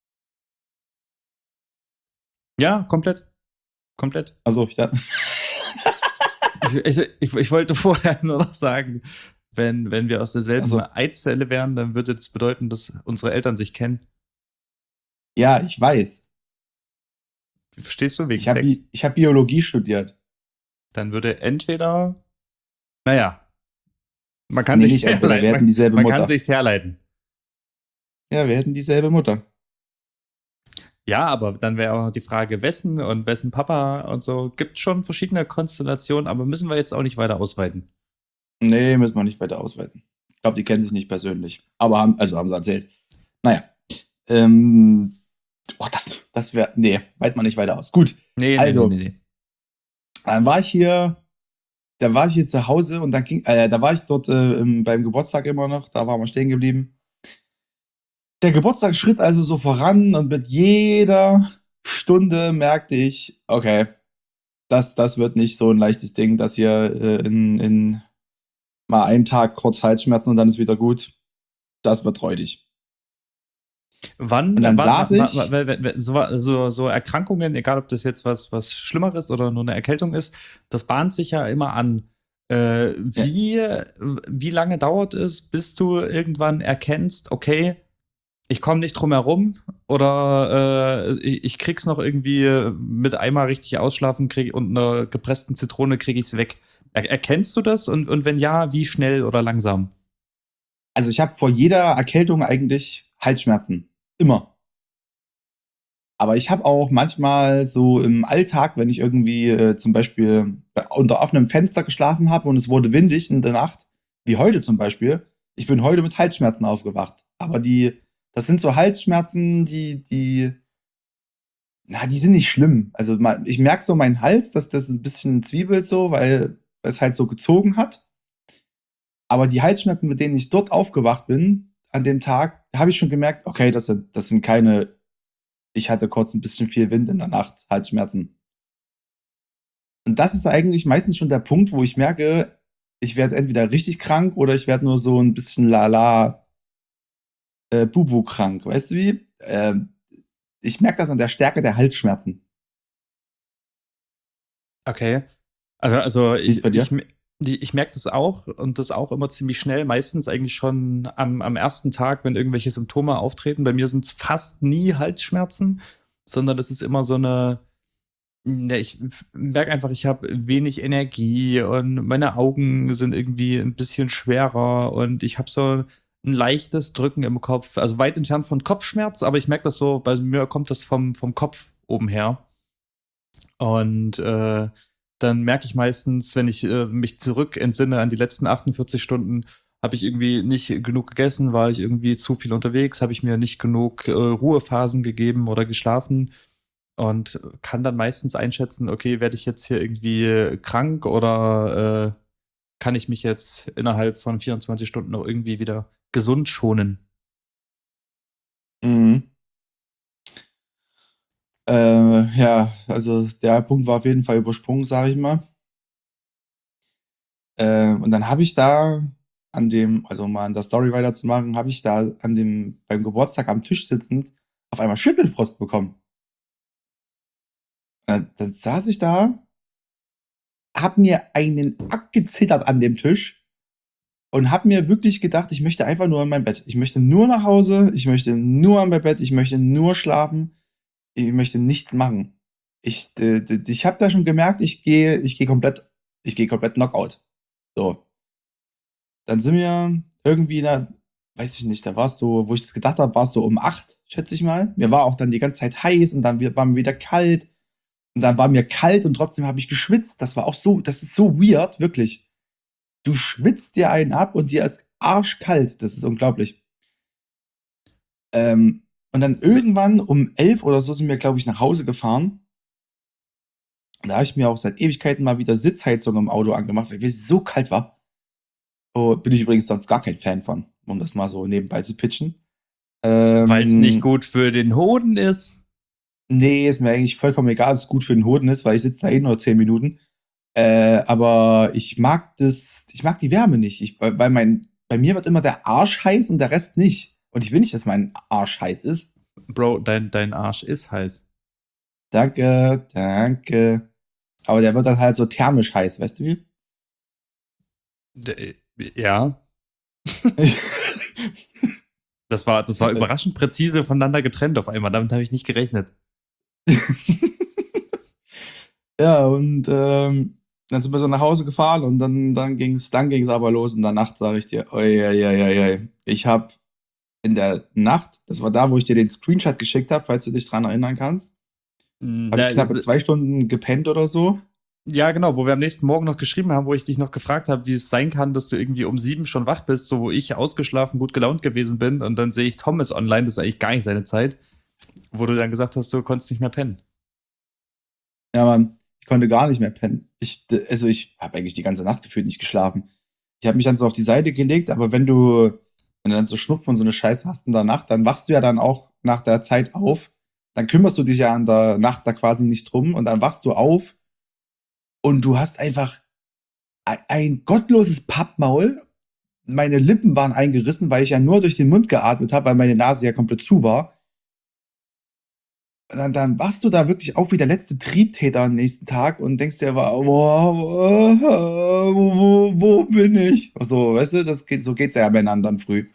ja, komplett, komplett. Also, ich dachte, Ich, ich, ich, ich wollte vorher nur noch sagen, wenn, wenn wir aus derselben also, Eizelle wären, dann würde das bedeuten, dass unsere Eltern sich kennen. ja, ich weiß. Verstehst du, wegen Ich habe Sex? ich hab Biologie studiert. Dann würde entweder, naja, man kann Nee, sich nicht entweder, wir herleiten. hätten Man, dieselbe man kann Mutter. sich's herleiten. Ja, wir hätten dieselbe Mutter. Ja, aber dann wäre auch noch die Frage, wessen und wessen Papa und so. Gibt schon verschiedene Konstellationen, aber müssen wir jetzt auch nicht weiter ausweiten. Nee, müssen wir nicht weiter ausweiten. glaube, die kennen sich nicht persönlich. Aber haben, also haben sie erzählt. Naja. Ähm, oh, das, das wäre, nee, weit man nicht weiter aus. Gut. Nee, also, nee, nee, nee. Dann war ich hier, da war ich hier zu Hause und dann ging, äh, da war ich dort äh, im, beim Geburtstag immer noch, da waren wir stehen geblieben. Der Geburtstag schritt also so voran und mit jeder Stunde merkte ich, okay, das, das wird nicht so ein leichtes Ding, dass hier äh, in, in mal einen Tag kurz Halsschmerzen und dann ist wieder gut. Das wird räudig. Wann, Und dann wann, saß wann, ich. wann, wann, wann so, so, so Erkrankungen, egal ob das jetzt was, was Schlimmeres oder nur eine Erkältung ist, das bahnt sich ja immer an. Äh, wie, ja. wie lange dauert es, bis du irgendwann erkennst, okay, ich komme nicht drum herum oder äh, ich, ich krieg's noch irgendwie mit einmal richtig ausschlafen krieg, und einer gepressten Zitrone krieg ich's weg. Er, erkennst du das? Und, und wenn ja, wie schnell oder langsam? Also ich habe vor jeder Erkältung eigentlich Halsschmerzen. Immer. Aber ich habe auch manchmal so im Alltag, wenn ich irgendwie äh, zum Beispiel unter offenem Fenster geschlafen habe und es wurde windig in der Nacht, wie heute zum Beispiel, ich bin heute mit Halsschmerzen aufgewacht. Aber die, das sind so Halsschmerzen, die, die, na, die sind nicht schlimm. Also ich merke so meinen Hals, dass das ein bisschen zwiebelt so, weil es halt so gezogen hat. Aber die Halsschmerzen, mit denen ich dort aufgewacht bin, an dem Tag, da habe ich schon gemerkt, okay, das sind, das sind keine, ich hatte kurz ein bisschen viel Wind in der Nacht, Halsschmerzen. Und das ist eigentlich meistens schon der Punkt, wo ich merke, ich werde entweder richtig krank oder ich werde nur so ein bisschen lala äh, Bubu krank. Weißt du wie? Äh, ich merke das an der Stärke der Halsschmerzen. Okay. Also, also Wie ist ich, bei dir? ich, die, ich merke das auch und das auch immer ziemlich schnell. Meistens eigentlich schon am, am ersten Tag, wenn irgendwelche Symptome auftreten. Bei mir sind es fast nie Halsschmerzen, sondern es ist immer so eine. Ja, ich merke einfach, ich habe wenig Energie und meine Augen sind irgendwie ein bisschen schwerer und ich habe so ein leichtes Drücken im Kopf. Also weit entfernt von Kopfschmerz, aber ich merke das so, bei mir kommt das vom, vom Kopf oben her. Und äh, dann merke ich meistens, wenn ich äh, mich zurück entsinne an die letzten achtundvierzig Stunden, habe ich irgendwie nicht genug gegessen, war ich irgendwie zu viel unterwegs, habe ich mir nicht genug äh, Ruhephasen gegeben oder geschlafen und kann dann meistens einschätzen, okay, werde ich jetzt hier irgendwie krank oder äh, kann ich mich jetzt innerhalb von vierundzwanzig Stunden noch irgendwie wieder gesund schonen? Mhm. Äh, ja, also der Punkt war auf jeden Fall übersprungen, sage ich mal. Äh, und dann habe ich da an dem, also mal an der Story weiterzumachen, habe ich da an dem, beim Geburtstag am Tisch sitzend auf einmal Schüttelfrost bekommen. Äh, dann saß ich da, hab mir einen abgezittert an dem Tisch und hab mir wirklich gedacht, ich möchte einfach nur in mein Bett. Ich möchte nur nach Hause, ich möchte nur an mein Bett, ich möchte nur schlafen, ich möchte nichts machen. Ich, äh, ich habe da schon gemerkt, ich gehe, ich gehe komplett, ich gehe komplett Knockout. So. Dann sind wir irgendwie da, weiß ich nicht, da war es so, wo ich das gedacht habe, war es so um acht, schätze ich mal. Mir war auch dann die ganze Zeit heiß und dann war mir wieder kalt. Und dann war mir kalt und trotzdem habe ich geschwitzt. Das war auch so, das ist so weird, wirklich. Du schwitzt dir einen ab und dir ist arschkalt. Das ist unglaublich. Ähm, und dann irgendwann um elf oder so sind wir, glaube ich, nach Hause gefahren. Da habe ich mir auch seit Ewigkeiten mal wieder Sitzheizung im Auto angemacht, weil mir so kalt war. Oh, bin ich übrigens sonst gar kein Fan von, um das mal so nebenbei zu pitchen. Ähm, Weil es nicht gut für den Hoden ist. Nee, ist mir eigentlich vollkommen egal, ob es gut für den Hoden ist, weil ich sitze da eh nur zehn Minuten. Äh, aber ich mag das, ich mag die Wärme nicht. Ich, weil weil mein, bei mir wird immer der Arsch heiß und der Rest nicht. Und ich will nicht, dass mein Arsch heiß ist. Bro, dein, dein Arsch ist heiß. Danke, danke. Aber der wird dann halt so thermisch heiß, weißt du wie? D ja. Das war, das war überraschend präzise voneinander getrennt auf einmal. Damit habe ich nicht gerechnet. Ja, und ähm, dann sind wir so nach Hause gefahren und dann, dann ging es dann ging's aber los. In der Nacht sage ich dir, oi, oi, oi, oi. Ich habe in der Nacht, das war da, wo ich dir den Screenshot geschickt habe, falls du dich dran erinnern kannst, habe ich knappe zwei Stunden gepennt oder so. Ja, genau, wo wir am nächsten Morgen noch geschrieben haben, wo ich dich noch gefragt habe, wie es sein kann, dass du irgendwie um sieben schon wach bist, so wo ich ausgeschlafen, gut gelaunt gewesen bin und dann sehe ich Thomas online, das ist eigentlich gar nicht seine Zeit, wo du dann gesagt hast, du konntest nicht mehr pennen. Ja, Mann, ich konnte gar nicht mehr pennen. Ich, also ich habe eigentlich die ganze Nacht gefühlt nicht geschlafen. Ich habe mich dann so auf die Seite gelegt, aber wenn du, wenn du dann so Schnupfen und so eine Scheiße hast in der Nacht, dann wachst du ja dann auch nach der Zeit auf. Dann kümmerst du dich ja an der Nacht da quasi nicht drum und dann wachst du auf und du hast einfach ein, ein gottloses Pappmaul. Meine Lippen waren eingerissen, weil ich ja nur durch den Mund geatmet habe, weil meine Nase ja komplett zu war. Dann, dann wachst du da wirklich auf wie der letzte Triebtäter am nächsten Tag und denkst dir, wow, wo, wo, wo bin ich? So, weißt du, das geht, so geht's ja Männern dann früh.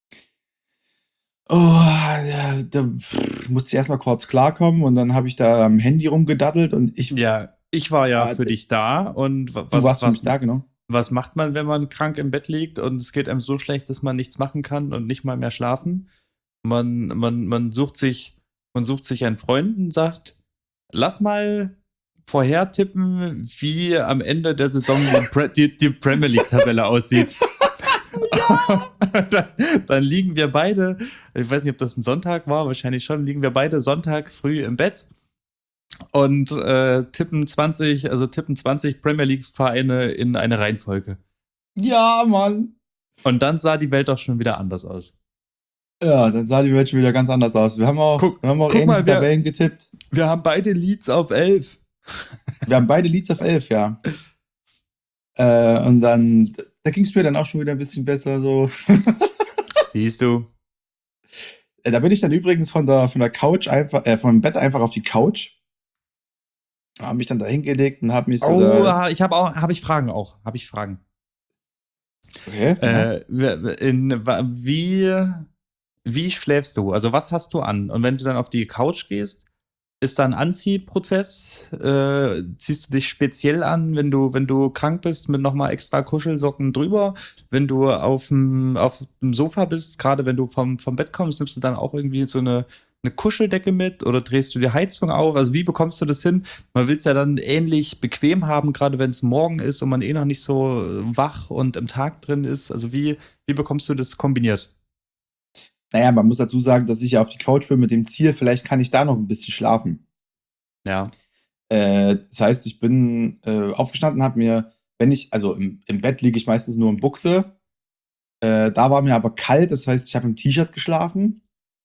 Oh, ja, da pff, musste ich erstmal kurz klarkommen und dann habe ich da am Handy rumgedaddelt und ich. Ja, ich war ja äh, für dich da und was, du warst für was, mich da, genau. was macht man, wenn man krank im Bett liegt und es geht einem so schlecht, dass man nichts machen kann und nicht mal mehr schlafen? Man, man, man sucht sich, man sucht sich einen Freund und sagt, lass mal vorher tippen, wie am Ende der Saison die, Pre- die, die Premier League-Tabelle aussieht. Ja. dann, dann liegen wir beide, ich weiß nicht, ob das ein Sonntag war, wahrscheinlich schon, liegen wir beide Sonntag früh im Bett und äh, tippen zwanzig, also tippen zwanzig Premier League-Vereine in eine Reihenfolge. Ja, Mann. Und dann sah die Welt doch schon wieder anders aus. Ja, dann sah die Welt schon wieder ganz anders aus. Wir haben auch, Guck, wir haben auch guck ähnliche mal, wir- Tabellen getippt. Wir haben beide Leads auf elf. Wir haben beide Leads auf elf, ja. Äh, und dann, da ging es mir dann auch schon wieder ein bisschen besser, so. Siehst du? Äh, Da bin ich dann übrigens von der, von der Couch einfach, äh, vom Bett einfach auf die Couch. Habe mich dann da hingelegt und habe mich so Oh, da, ich habe auch, habe ich Fragen auch, habe ich Fragen. okay, ja. Äh, in, wa- wie, wie schläfst du? Also was hast du an? Und wenn du dann auf die Couch gehst, ist da ein Anziehprozess? Äh, ziehst du dich speziell an, wenn du, wenn du krank bist, mit nochmal extra Kuschelsocken drüber? Wenn du auf dem, auf dem Sofa bist, gerade wenn du vom, vom Bett kommst, nimmst du dann auch irgendwie so eine, eine Kuscheldecke mit oder drehst du die Heizung auf? Also wie bekommst du das hin? Man will es ja dann ähnlich bequem haben, gerade wenn es morgen ist und man eh noch nicht so wach und im Tag drin ist. Also wie, wie bekommst du das kombiniert? Naja, man muss dazu sagen, dass ich ja auf die Couch bin mit dem Ziel, vielleicht kann ich da noch ein bisschen schlafen. Ja. Äh, das heißt, ich bin äh, aufgestanden, habe mir, wenn ich, also im, im Bett liege ich meistens nur in Buchse. Äh, da war mir aber kalt, das heißt, ich habe im T-Shirt geschlafen.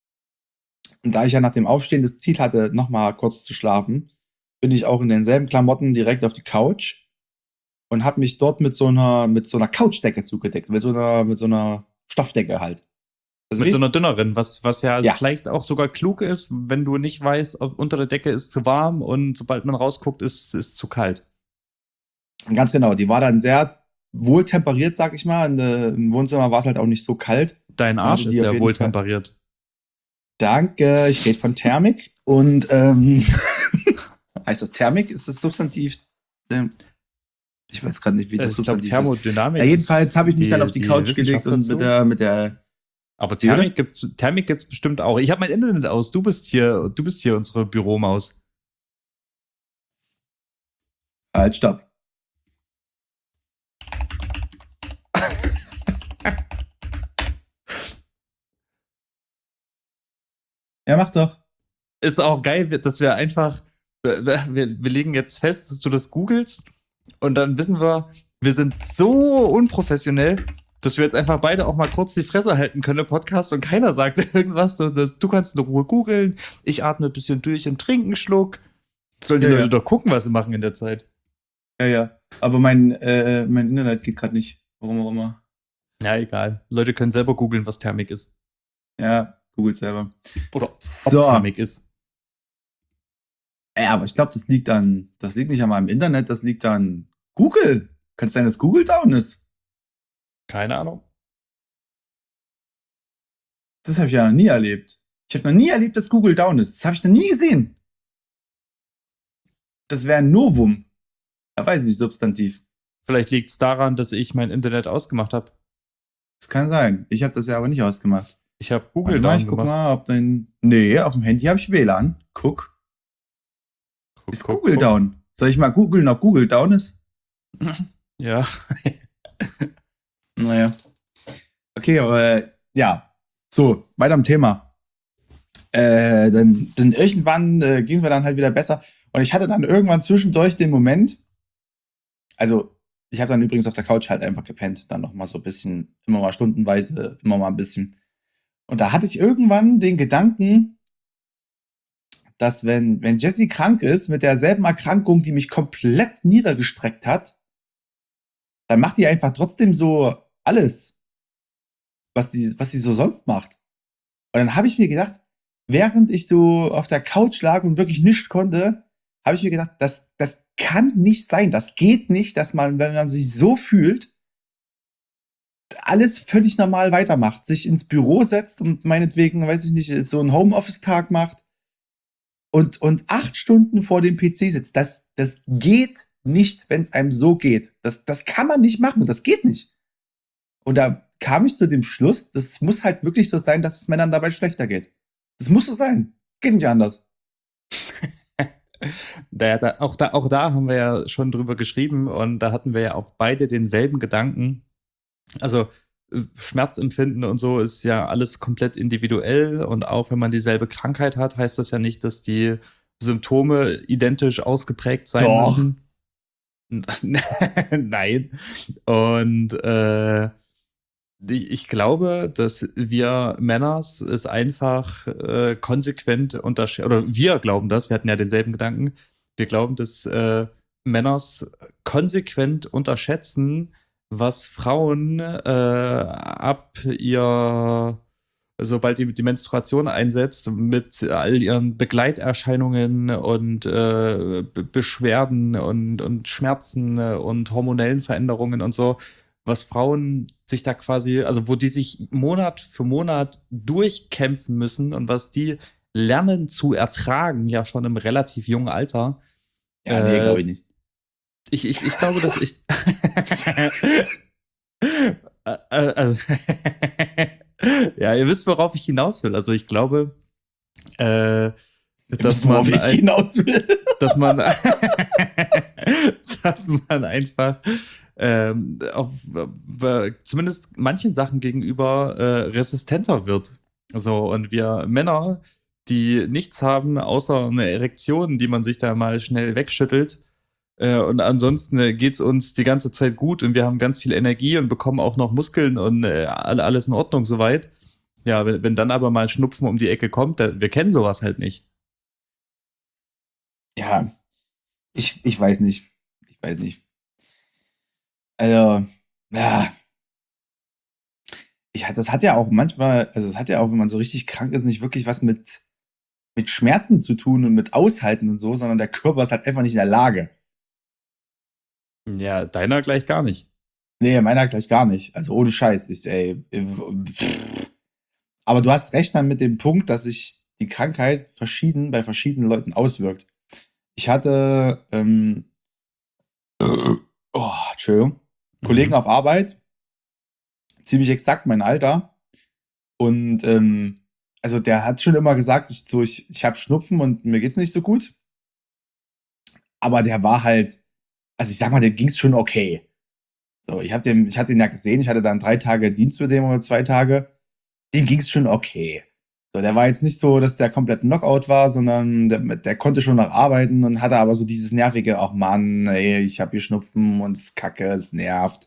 Und da ich ja nach dem Aufstehen das Ziel hatte, nochmal kurz zu schlafen, bin ich auch in denselben Klamotten direkt auf die Couch und habe mich dort mit so einer, mit so einer Couchdecke zugedeckt, mit so einer, mit so einer Stoffdecke halt. Also Mit wie- so einer dünneren, was, was ja, Ja. vielleicht auch sogar klug ist, wenn du nicht weißt, ob unter der Decke ist zu warm und sobald man rausguckt, ist ist zu kalt. Ganz genau, die war dann sehr wohl temperiert, sag ich mal. In der, Im Wohnzimmer war es halt auch nicht so kalt. Dein Arsch Also die ist auf ja jeden wohl Fall. temperiert. Danke, ich rede von Thermik. Und ähm, heißt das Thermik? Ist das Substantiv? Ähm, ich weiß gerade nicht, wie das Ich glaube, Substantiv ist. Thermodynamik. Ja, jedenfalls ist habe ich mich die- dann auf die, die Couch gelegt Wissenschaft und dazu. mit der, mit der. Aber Wie bitte? Thermik gibt's, Thermik gibt's bestimmt auch. Ich habe mein Internet aus. Du bist hier, du bist hier unsere Büromaus. Halt, stopp. Ja, mach doch. Ist auch geil, dass wir einfach, wir, wir legen jetzt fest, dass du das googelst und dann wissen wir, wir sind so unprofessionell, dass wir jetzt einfach beide auch mal kurz die Fresse halten können im Podcast und keiner sagt irgendwas. Du, du kannst in Ruhe googeln, ich atme ein bisschen durch und trinke einen Schluck. Sollen die Ja, Leute ja. doch gucken, was sie machen in der Zeit. Ja, ja. Aber mein, äh, mein Internet geht gerade nicht. Warum auch immer. Ja, egal. Leute können selber googeln, was Thermik ist. Ja, googelt selber. Oder So. ob Thermik ist. Ja, aber ich glaube, das liegt an, das liegt nicht an meinem Internet, das liegt an Google. Kann es sein, dass Google down ist? Keine Ahnung. Das habe ich ja noch nie erlebt. Ich habe noch nie erlebt, dass Google down ist. Das habe ich noch nie gesehen. Das wäre ein Novum. Da weiß ich nicht, Substantiv. Vielleicht liegt es daran, dass ich mein Internet ausgemacht habe. Das kann sein. Ich habe das ja aber nicht ausgemacht. Ich habe Google Warte mal, down ich guck gemacht. mal, ob dein. Nee, auf dem Handy habe ich W L A N. Guck. Guck, Ist guck, Google guck. down? Soll ich mal googeln, ob Google down ist? Ja. Naja. Okay, aber ja. So, weiter am Thema. Äh, dann, dann irgendwann äh, ging es mir dann halt wieder besser. Und ich hatte dann irgendwann zwischendurch den Moment, also ich habe dann übrigens auf der Couch halt einfach gepennt, dann nochmal so ein bisschen, immer mal stundenweise, immer mal ein bisschen. Und da hatte ich irgendwann den Gedanken, dass wenn, wenn Jessie krank ist, mit derselben Erkrankung, die mich komplett niedergestreckt hat, dann macht die einfach trotzdem so alles, was sie, was sie so sonst macht. Und dann habe ich mir gedacht, während ich so auf der Couch lag und wirklich nichts konnte, habe ich mir gedacht, das, das kann nicht sein. Das geht nicht, dass man, wenn man sich so fühlt, alles völlig normal weitermacht, sich ins Büro setzt und meinetwegen, weiß ich nicht, so einen Homeoffice-Tag macht und, und acht Stunden vor dem P C sitzt. Das, das geht nicht, wenn es einem so geht. Das, das kann man nicht machen. Das geht nicht. Und da kam ich zu dem Schluss, das muss halt wirklich so sein, dass es Männern dabei schlechter geht. Das muss so sein. Geht nicht anders. Da, da, auch, da, auch da haben wir ja schon drüber geschrieben und da hatten wir ja auch beide denselben Gedanken. Also äh, Schmerzempfinden und so ist ja alles komplett individuell und auch wenn man dieselbe Krankheit hat, heißt das ja nicht, dass die Symptome identisch ausgeprägt sein Doch. müssen. Nein. Und äh, ich, ich glaube, dass wir Männers es einfach äh, konsequent unterschätzen, oder wir glauben das, wir hatten ja denselben Gedanken, wir glauben, dass äh, Männers konsequent unterschätzen, was Frauen äh, ab ihr, sobald die, die Menstruation einsetzt, mit all ihren Begleiterscheinungen und äh, Be- Beschwerden und, und Schmerzen und hormonellen Veränderungen und so, was Frauen sich da quasi, also wo die sich Monat für Monat durchkämpfen müssen und was die lernen zu ertragen, ja schon im relativ jungen Alter. Ja, nee, Äh, glaube ich nicht. Ich, ich, ich glaube, dass ich. Äh, äh, also ja, ihr wisst, worauf ich hinaus will. Also ich glaube, äh, dass Worauf man, ich ein, hinaus will. dass man, dass man einfach ähm, auf äh, zumindest manchen Sachen gegenüber äh, resistenter wird. So, und wir Männer, die nichts haben, außer eine Erektion, die man sich da mal schnell wegschüttelt, äh, und ansonsten äh, geht's uns die ganze Zeit gut und wir haben ganz viel Energie und bekommen auch noch Muskeln und äh, alle- alles in Ordnung soweit. Ja, wenn, wenn dann aber mal Schnupfen um die Ecke kommt, dann, wir kennen sowas halt nicht. Ja, ich, ich weiß nicht. Ich weiß nicht. Also, ja, ich, das hat ja auch manchmal, also es hat ja auch, wenn man so richtig krank ist, nicht wirklich was mit, mit Schmerzen zu tun und mit Aushalten und so, sondern der Körper ist halt einfach nicht in der Lage. Ja, deiner gleich gar nicht. Nee, meiner gleich gar nicht. Also ohne Scheiß. Ich, ey, pff. Aber du hast recht dann mit dem Punkt, dass sich die Krankheit verschieden bei verschiedenen Leuten auswirkt. Ich hatte, ähm, oh, Entschuldigung, Kollegen Mhm. auf Arbeit, ziemlich exakt mein Alter. Und ähm, also der hat schon immer gesagt, ich, so, ich, ich habe Schnupfen und mir geht's nicht so gut. Aber der war halt, also ich sag mal, dem ging's schon okay. So, ich hab dem, ich hatte ihn ja gesehen, ich hatte dann drei Tage Dienst mit dem oder zwei Tage. Dem ging's schon okay. So, der war jetzt nicht so, dass der komplett Knockout war, sondern der, der konnte schon noch arbeiten und hatte aber so dieses nervige, ach Mann, ey, ich hab hier Schnupfen und es ist kacke, es nervt.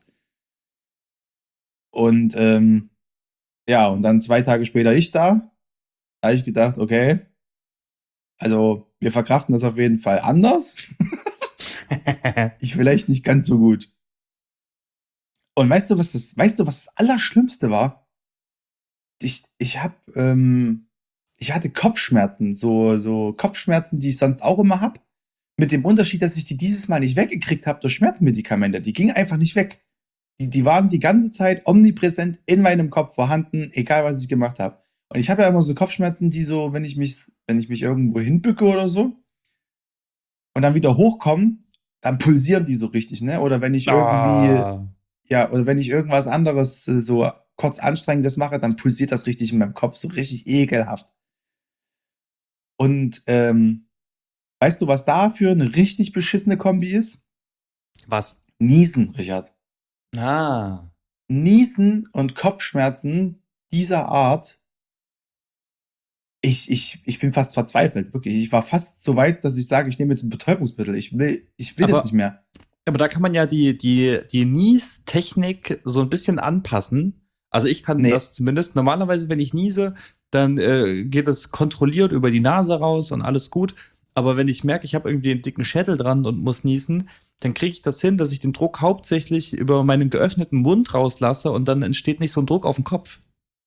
Und ähm, ja, und dann zwei Tage später ich da, da habe ich gedacht, okay, also wir verkraften das auf jeden Fall anders. Ich vielleicht nicht ganz so gut. Und weißt du, was das, weißt du, was das Allerschlimmste war? Ich, ich hab, ähm, ich hatte Kopfschmerzen, so, so Kopfschmerzen, die ich sonst auch immer hab. Mit dem Unterschied, dass ich die dieses Mal nicht weggekriegt habe durch Schmerzmedikamente. Die gingen einfach nicht weg. Die, die waren die ganze Zeit omnipräsent in meinem Kopf vorhanden, egal was ich gemacht habe. Und ich habe ja immer so Kopfschmerzen, die so, wenn ich mich, wenn ich mich irgendwo hinbücke oder so und dann wieder hochkommen, dann pulsieren die so richtig, ne? Oder wenn ich irgendwie, Ah. ja, oder wenn ich irgendwas anderes äh, so kurz Anstrengendes mache, dann pulsiert das richtig in meinem Kopf, so richtig ekelhaft. Und ähm, Weißt du, was da für eine richtig beschissene Kombi ist? Was? Niesen, Richard. Ah. Niesen und Kopfschmerzen dieser Art. Ich, ich, ich bin fast verzweifelt, wirklich. Ich war fast so weit, dass ich sage, ich nehme jetzt ein Betäubungsmittel. Ich will, ich will Aber- das nicht mehr. Aber da kann man ja die, die, die Nies-Technik so ein bisschen anpassen. Also ich kann Nee. das zumindest. Normalerweise, wenn ich niese, dann äh, geht es kontrolliert über die Nase raus und alles gut. Aber wenn ich merke, ich habe irgendwie einen dicken Schädel dran und muss niesen, dann kriege ich das hin, dass ich den Druck hauptsächlich über meinen geöffneten Mund rauslasse und dann entsteht nicht so ein Druck auf den Kopf.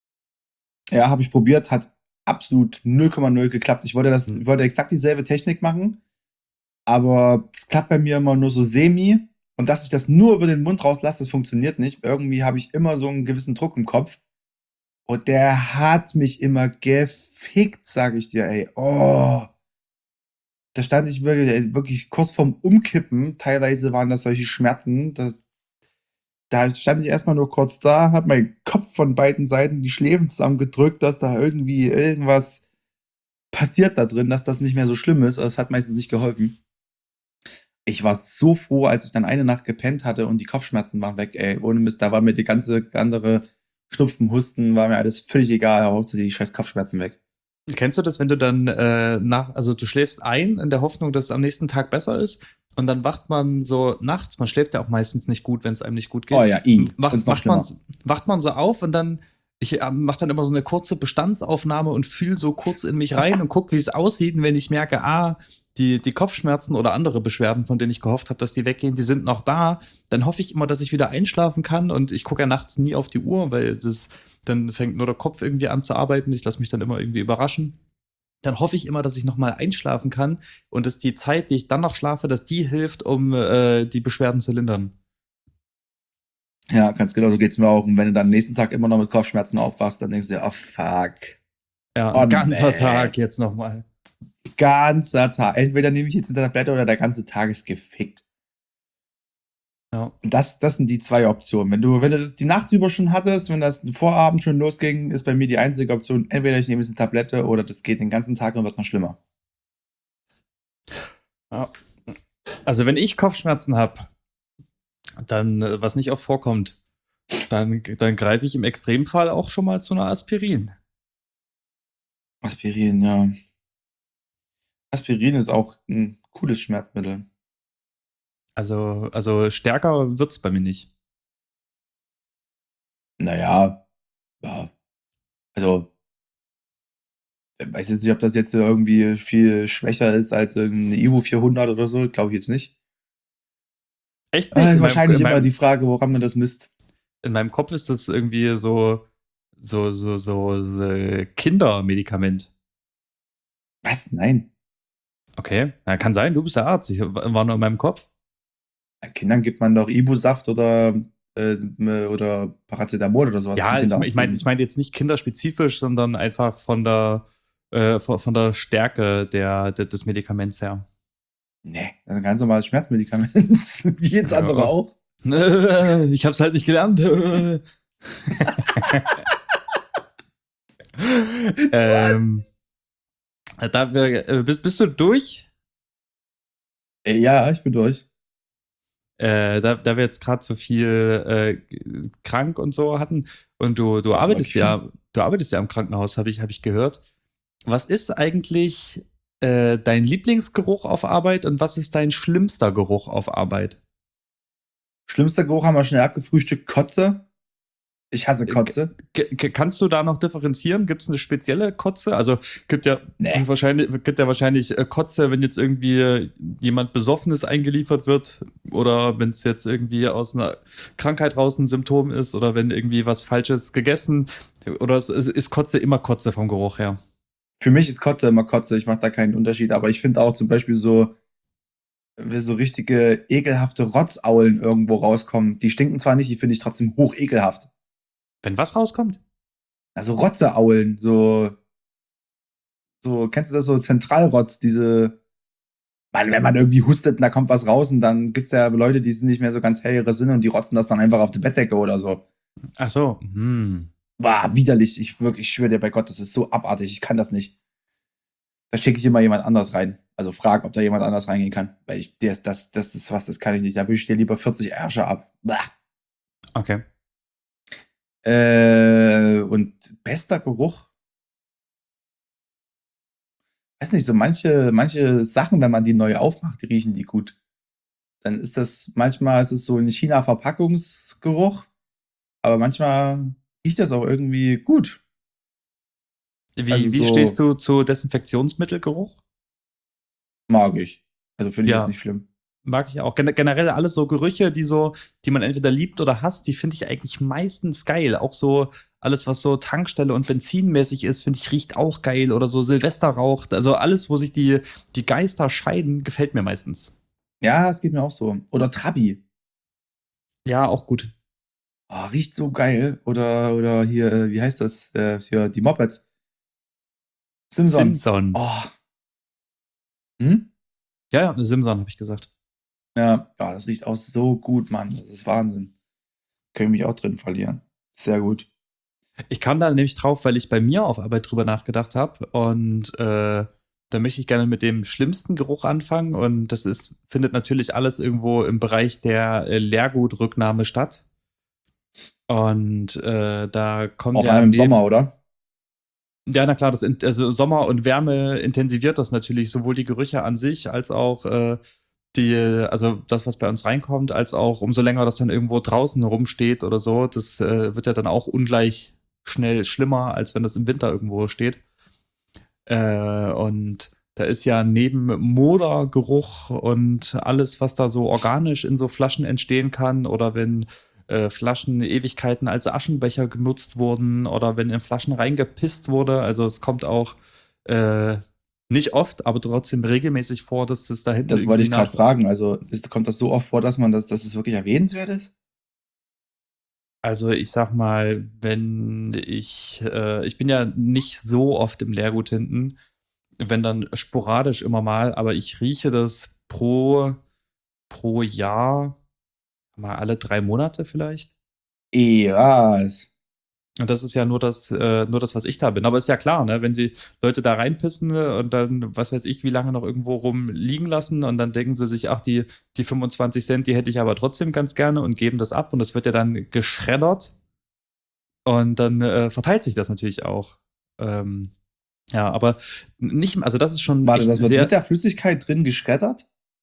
Ja, habe ich probiert, hat absolut null Komma null geklappt. Ich wollte das, Hm. ich wollte exakt dieselbe Technik machen, aber es klappt bei mir immer nur so semi. Und dass ich das nur über den Mund rauslasse, das funktioniert nicht. Irgendwie habe ich immer so einen gewissen Druck im Kopf. Und der hat mich immer gefickt, sage ich dir, ey. Oh. Da stand ich wirklich, ey, wirklich kurz vorm Umkippen. Teilweise waren das solche Schmerzen. Das, da stand ich erstmal nur kurz da, habe meinen Kopf von beiden Seiten die Schläfen zusammengedrückt, dass da irgendwie irgendwas passiert da drin, dass das nicht mehr so schlimm ist. Aber es hat meistens nicht geholfen. Ich war so froh, als ich dann eine Nacht gepennt hatte und die Kopfschmerzen waren weg, ey. Ohne Mist, da war mir die ganze andere Schnupfen, Husten, war mir alles völlig egal. Hauptsache die scheiß Kopfschmerzen weg. Kennst du das, wenn du dann äh, nach, also du schläfst ein in der Hoffnung, dass es am nächsten Tag besser ist und dann wacht man so nachts, man schläft ja auch meistens nicht gut, wenn es einem nicht gut geht. Oh ja, ihn. Wacht, Find's noch wacht, man, schlimmer. wacht man so auf und dann, ich äh, mache dann immer so eine kurze Bestandsaufnahme und fühle so kurz in mich rein und guck, wie es aussieht. Und wenn ich merke, ah, die, die Kopfschmerzen oder andere Beschwerden, von denen ich gehofft habe, dass die weggehen, die sind noch da, dann hoffe ich immer, dass ich wieder einschlafen kann und ich gucke ja nachts nie auf die Uhr, weil das, dann fängt nur der Kopf irgendwie an zu arbeiten. Ich lasse mich dann immer irgendwie überraschen. Dann hoffe ich immer, dass ich noch mal einschlafen kann und dass die Zeit, die ich dann noch schlafe, dass die hilft, um äh, die Beschwerden zu lindern. Ja, ganz genau, so geht's mir auch. Und wenn du dann am nächsten Tag immer noch mit Kopfschmerzen aufwachst, dann denkst du dir, oh fuck. Ja, Oh, ein ganzer nee. Tag jetzt noch mal. Ganzer Tag. Entweder nehme ich jetzt eine Tablette oder der ganze Tag ist gefickt. Ja. Das, das sind die zwei Optionen. Wenn du, wenn du das die Nacht über schon hattest, wenn das Vorabend schon losging, ist bei mir die einzige Option, entweder ich nehme jetzt eine Tablette oder das geht den ganzen Tag und wird noch schlimmer. Ja. Also wenn ich Kopfschmerzen habe, dann, äh, was nicht oft vorkommt, dann, dann greife ich im Extremfall auch schon mal zu einer Aspirin. Aspirin, ja. Aspirin ist auch ein cooles Schmerzmittel. Also, also stärker wird's bei mir nicht. Naja, ja. Also, ich weiß jetzt nicht, ob das jetzt irgendwie viel schwächer ist als eine Ibu vierhundert oder so. Glaube ich jetzt nicht. Echt Ah, nicht? ist In meinem, wahrscheinlich in, immer meinem, die Frage, woran man das misst. in meinem Kopf ist das irgendwie so, so, so, so, so Kindermedikament. Was? Nein. Okay, ja, kann sein, du bist der Arzt. Ich war nur in meinem Kopf. Kindern gibt man doch Ibu-Saft oder, äh, oder Paracetamol oder sowas. Ja, ich, ich meine ich mein jetzt nicht kinderspezifisch, sondern einfach von der, äh, von, von der Stärke der, der, des Medikaments her. Nee, das ist ein ganz normales Schmerzmedikament. Wie jedes Ja. andere auch. Ich hab's halt nicht gelernt. ähm, da wir, äh, bist, bist du durch? Äh, ja, ich bin durch. Äh, da, da wir jetzt gerade so viel äh, krank und so hatten und du, du Das arbeitest war ja, du arbeitest ja im Krankenhaus, habe ich, hab ich gehört. Was ist eigentlich äh, dein Lieblingsgeruch auf Arbeit und was ist dein schlimmster Geruch auf Arbeit? Schlimmster Geruch haben wir schnell abgefrühstückt. Kotze. Ich hasse Kotze. G g- kannst du da noch differenzieren? Gibt es eine spezielle Kotze? Also gibt ja Nee. wahrscheinlich gibt ja wahrscheinlich äh, Kotze, wenn jetzt irgendwie jemand Besoffenes eingeliefert wird oder wenn es jetzt irgendwie aus einer Krankheit raus ein Symptom ist oder wenn irgendwie was Falsches gegessen oder es, es ist Kotze immer Kotze vom Geruch her. Für mich ist Kotze immer Kotze. Ich mache da keinen Unterschied. Aber ich finde auch zum Beispiel so, wie so richtige ekelhafte Rotzaulen irgendwo rauskommen. Die stinken zwar nicht, die finde ich trotzdem hoch ekelhaft. Wenn was rauskommt? Also Rotzeaulen, so, so, kennst du das so Zentralrotz, diese, weil wenn man irgendwie hustet und da kommt was raus und dann gibt's ja Leute, die sind nicht mehr so ganz hell ihre Sinne und die rotzen das dann einfach auf die Bettdecke oder so. Ach so. Hm. War widerlich. Ich wirklich, ich schwöre dir bei Gott, das ist so abartig. Ich kann das nicht. Da schicke ich immer jemand anders rein. Also frag, ob da jemand anders reingehen kann. Weil ich, das, das, das ist was, das kann ich nicht. Da wische ich dir lieber vierzig Ärsche ab. Blah. Okay. Äh, und bester Geruch? Weiß nicht, so manche, manche Sachen, wenn man die neu aufmacht, die riechen die gut. Dann ist das, manchmal ist es so ein China-Verpackungsgeruch, aber manchmal riecht das auch irgendwie gut. Also Wie, wie stehst so du zu Desinfektionsmittelgeruch? mag ich. Also finde ich jetzt Ja, nicht schlimm. mag ich auch. Gen generell alles so Gerüche, die so, die man entweder liebt oder hasst, die finde ich eigentlich meistens geil. Auch so alles, was so Tankstelle und benzinmäßig ist, finde ich, riecht auch geil. Oder so Silvesterrauch. Also alles, wo sich die, die Geister scheiden, gefällt mir meistens. Ja, es geht mir auch so. Oder Trabi. Ja, auch gut. Oh, riecht so geil. Oder, oder hier, äh, wie heißt das? Äh, hier, die Mopeds. Simson. Simson. Oh. Hm? Ja, ja, Simson, habe ich gesagt. Ja, ja, das riecht auch so gut, Mann. Das ist Wahnsinn. Können mich auch drin verlieren. Sehr gut. Ich kam da nämlich drauf, weil ich bei mir auf Arbeit drüber nachgedacht habe. Und äh, da möchte ich gerne mit dem schlimmsten Geruch anfangen. Und das ist, findet natürlich alles irgendwo im Bereich der äh, Leergutrücknahme statt. Und äh, da kommt Auf ja allem im neben, Sommer, oder? ja, na klar, das, in- also Sommer und Wärme intensiviert das natürlich, sowohl die Gerüche an sich, als auch äh, die, also das, was bei uns reinkommt, als auch umso länger das dann irgendwo draußen rumsteht oder so, das äh, wird ja dann auch ungleich schnell schlimmer, als wenn das im Winter irgendwo steht. Äh, und da ist ja neben Modergeruch und alles, was da so organisch in so Flaschen entstehen kann, oder wenn äh, Flaschen Ewigkeiten als Aschenbecher genutzt wurden oder wenn in Flaschen reingepisst wurde. Also es kommt auch äh, nicht oft, aber trotzdem regelmäßig vor, dass es da hinten Das wollte irgendwie ich gerade nach. fragen. Also ist, kommt das so oft vor, dass man das, dass es wirklich erwähnenswert ist? Also ich sag mal, wenn ich, äh, ich bin ja nicht so oft im Leergut hinten, wenn dann sporadisch immer mal, aber ich rieche das pro, pro Jahr mal alle drei Monate vielleicht. Ja, es- Und das ist ja nur das, äh, nur das, was ich da bin. Aber ist ja klar, ne? Wenn die Leute da reinpissen, ne, und dann, was weiß ich, wie lange noch irgendwo rumliegen lassen und dann denken sie sich, ach, die, die fünfundzwanzig Cent, die hätte ich aber trotzdem ganz gerne und geben das ab und das wird ja dann geschreddert und dann äh, verteilt sich das natürlich auch. Ähm, ja, aber nicht, also das ist schon warte, echt das wird mit sehr. der Flüssigkeit drin geschreddert?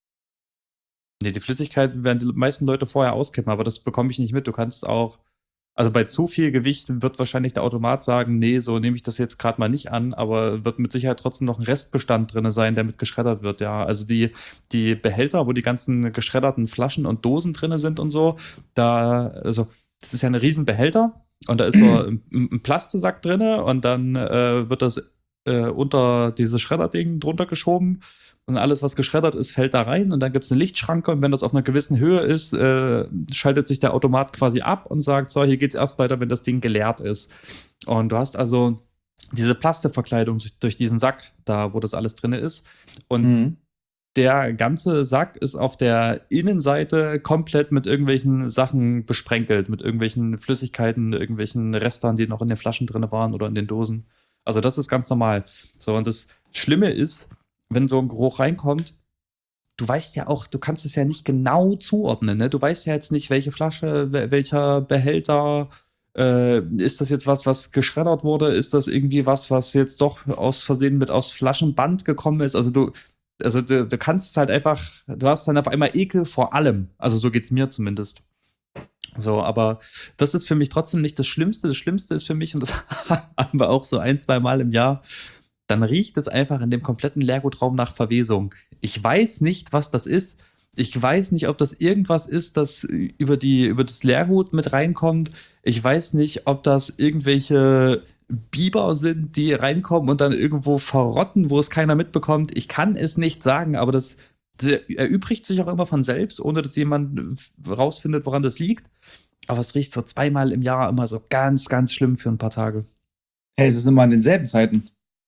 Nee, die Flüssigkeit werden die meisten Leute vorher auskippen, aber das bekomme ich nicht mit. Du kannst auch, also bei zu viel Gewicht wird wahrscheinlich der Automat sagen, nee, so nehme ich das jetzt gerade mal nicht an, aber wird mit Sicherheit trotzdem noch ein Restbestand drin sein, der mit geschreddert wird, ja. Also die, die Behälter, wo die ganzen geschredderten Flaschen und Dosen drin sind und so, da, also das ist ja ein riesen Behälter und da ist so ein, ein Plastesack drin und dann äh, wird das äh, unter dieses Schredderding drunter geschoben. Und alles, was geschreddert ist, fällt da rein und dann gibt es eine Lichtschranke und wenn das auf einer gewissen Höhe ist, äh, schaltet sich der Automat quasi ab und sagt, so, hier geht's erst weiter, wenn das Ding geleert ist. Und du hast also diese Plastikverkleidung durch, durch diesen Sack, da wo das alles drin ist. Und Mhm. der ganze Sack ist auf der Innenseite komplett mit irgendwelchen Sachen besprenkelt, mit irgendwelchen Flüssigkeiten, irgendwelchen Restern, die noch in den Flaschen drin waren oder in den Dosen. Also das ist ganz normal. So, und das Schlimme ist, wenn so ein Geruch reinkommt, du weißt ja auch, du kannst es ja nicht genau zuordnen, ne? Du weißt ja jetzt nicht, welche Flasche, wel- welcher Behälter, äh, ist das jetzt was, was geschreddert wurde? Ist das irgendwie was, was jetzt doch aus Versehen mit aus Flaschenband gekommen ist? Also du, also du, du kannst halt einfach, du hast dann auf einmal Ekel vor allem. Also so geht's mir zumindest. So, aber das ist für mich trotzdem nicht das Schlimmste. Das Schlimmste ist für mich, und das haben wir auch so ein, zwei Mal im Jahr, dann riecht es einfach in dem kompletten Leergutraum nach Verwesung. Ich weiß nicht, was das ist. Ich weiß nicht, ob das irgendwas ist, das über, die, über das Leergut mit reinkommt. Ich weiß nicht, ob das irgendwelche Biber sind, die reinkommen und dann irgendwo verrotten, wo es keiner mitbekommt. Ich kann es nicht sagen, aber das, das erübrigt sich auch immer von selbst, ohne dass jemand rausfindet, woran das liegt. Aber es riecht so zweimal im Jahr immer so ganz, ganz schlimm für ein paar Tage. Hey, es ist immer an denselben Zeiten.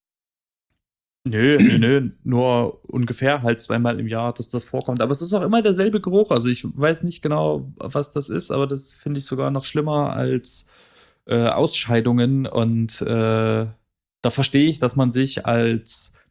Nö, nö, nö, nur ungefähr halt zweimal im Jahr, dass das vorkommt. Aber es ist auch immer derselbe Geruch. Also ich weiß nicht genau, was das ist, aber das finde ich sogar noch schlimmer als äh, Ausscheidungen. Und äh, da verstehe ich, dass man sich als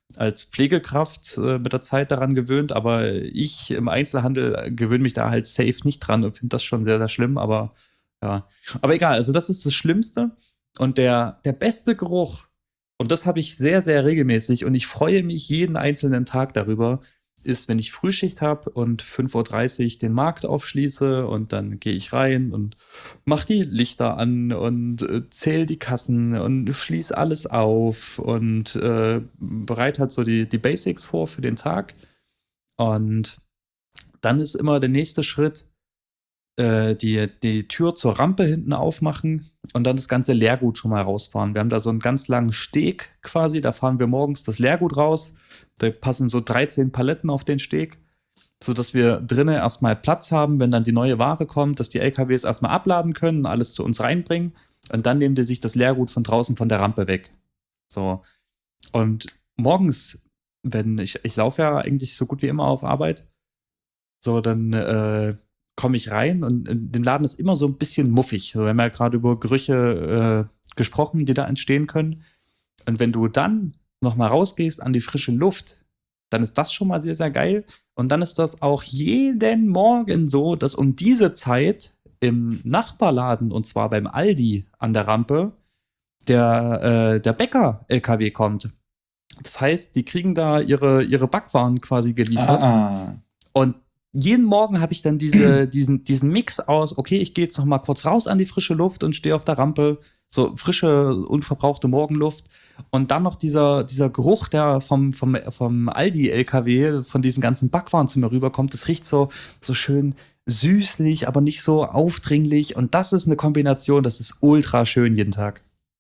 als Pflegekraft äh, mit der Zeit daran gewöhnt, aber ich im Einzelhandel gewöhne mich da halt safe nicht dran und finde das schon sehr, sehr schlimm, aber ja. Aber egal, also das ist das Schlimmste. Und der, der beste Geruch, und das habe ich sehr, sehr regelmäßig und ich freue mich jeden einzelnen Tag darüber, ist, wenn ich Frühschicht habe und fünf Uhr dreißig den Markt aufschließe und dann gehe ich rein und mache die Lichter an und äh, zähle die Kassen und schließe alles auf und äh, bereite halt so die, die Basics vor für den Tag. Und dann ist immer der nächste Schritt, äh, die, die Tür zur Rampe hinten aufmachen und dann das ganze Leergut schon mal rausfahren. Wir haben da so einen ganz langen Steg quasi, da fahren wir morgens das Leergut raus. Da passen so dreizehn Paletten auf den Steg, sodass wir drinnen erstmal Platz haben, wenn dann die neue Ware kommt, dass die L K Ws erstmal abladen können, alles zu uns reinbringen und dann nehmen die sich das Leergut von draußen von der Rampe weg. So. Und morgens, wenn ich, ich laufe ja eigentlich so gut wie immer auf Arbeit, so dann äh, komme ich rein und in dem Laden ist immer so ein bisschen muffig. Wir haben ja gerade über Gerüche äh, gesprochen, die da entstehen können. Und wenn du dann noch mal rausgehst an die frische Luft, dann ist das schon mal sehr, sehr geil. Und dann ist das auch jeden Morgen so, dass um diese Zeit im Nachbarladen, und zwar beim Aldi an der Rampe, der, äh, der Bäcker-L K W kommt. Das heißt, die kriegen da ihre, ihre Backwaren quasi geliefert. Ah. Und jeden Morgen habe ich dann diese, diesen, diesen Mix aus, okay, ich gehe jetzt noch mal kurz raus an die frische Luft und stehe auf der Rampe, so frische, unverbrauchte Morgenluft. Und dann noch dieser, dieser Geruch, der vom, vom, vom Aldi-L K W, von diesen ganzen Backwaren zu mir rüberkommt, das riecht so, so schön süßlich, aber nicht so aufdringlich. Und das ist eine Kombination, das ist ultra schön jeden Tag.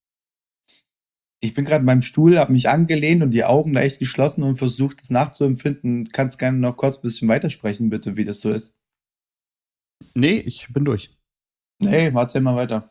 Ich bin gerade in meinem Stuhl, habe mich angelehnt und die Augen leicht geschlossen und versucht, es nachzuempfinden. Kannst gerne noch kurz ein bisschen weitersprechen, bitte, wie das so ist. Nee, ich bin durch. Nee, erzähl mal weiter.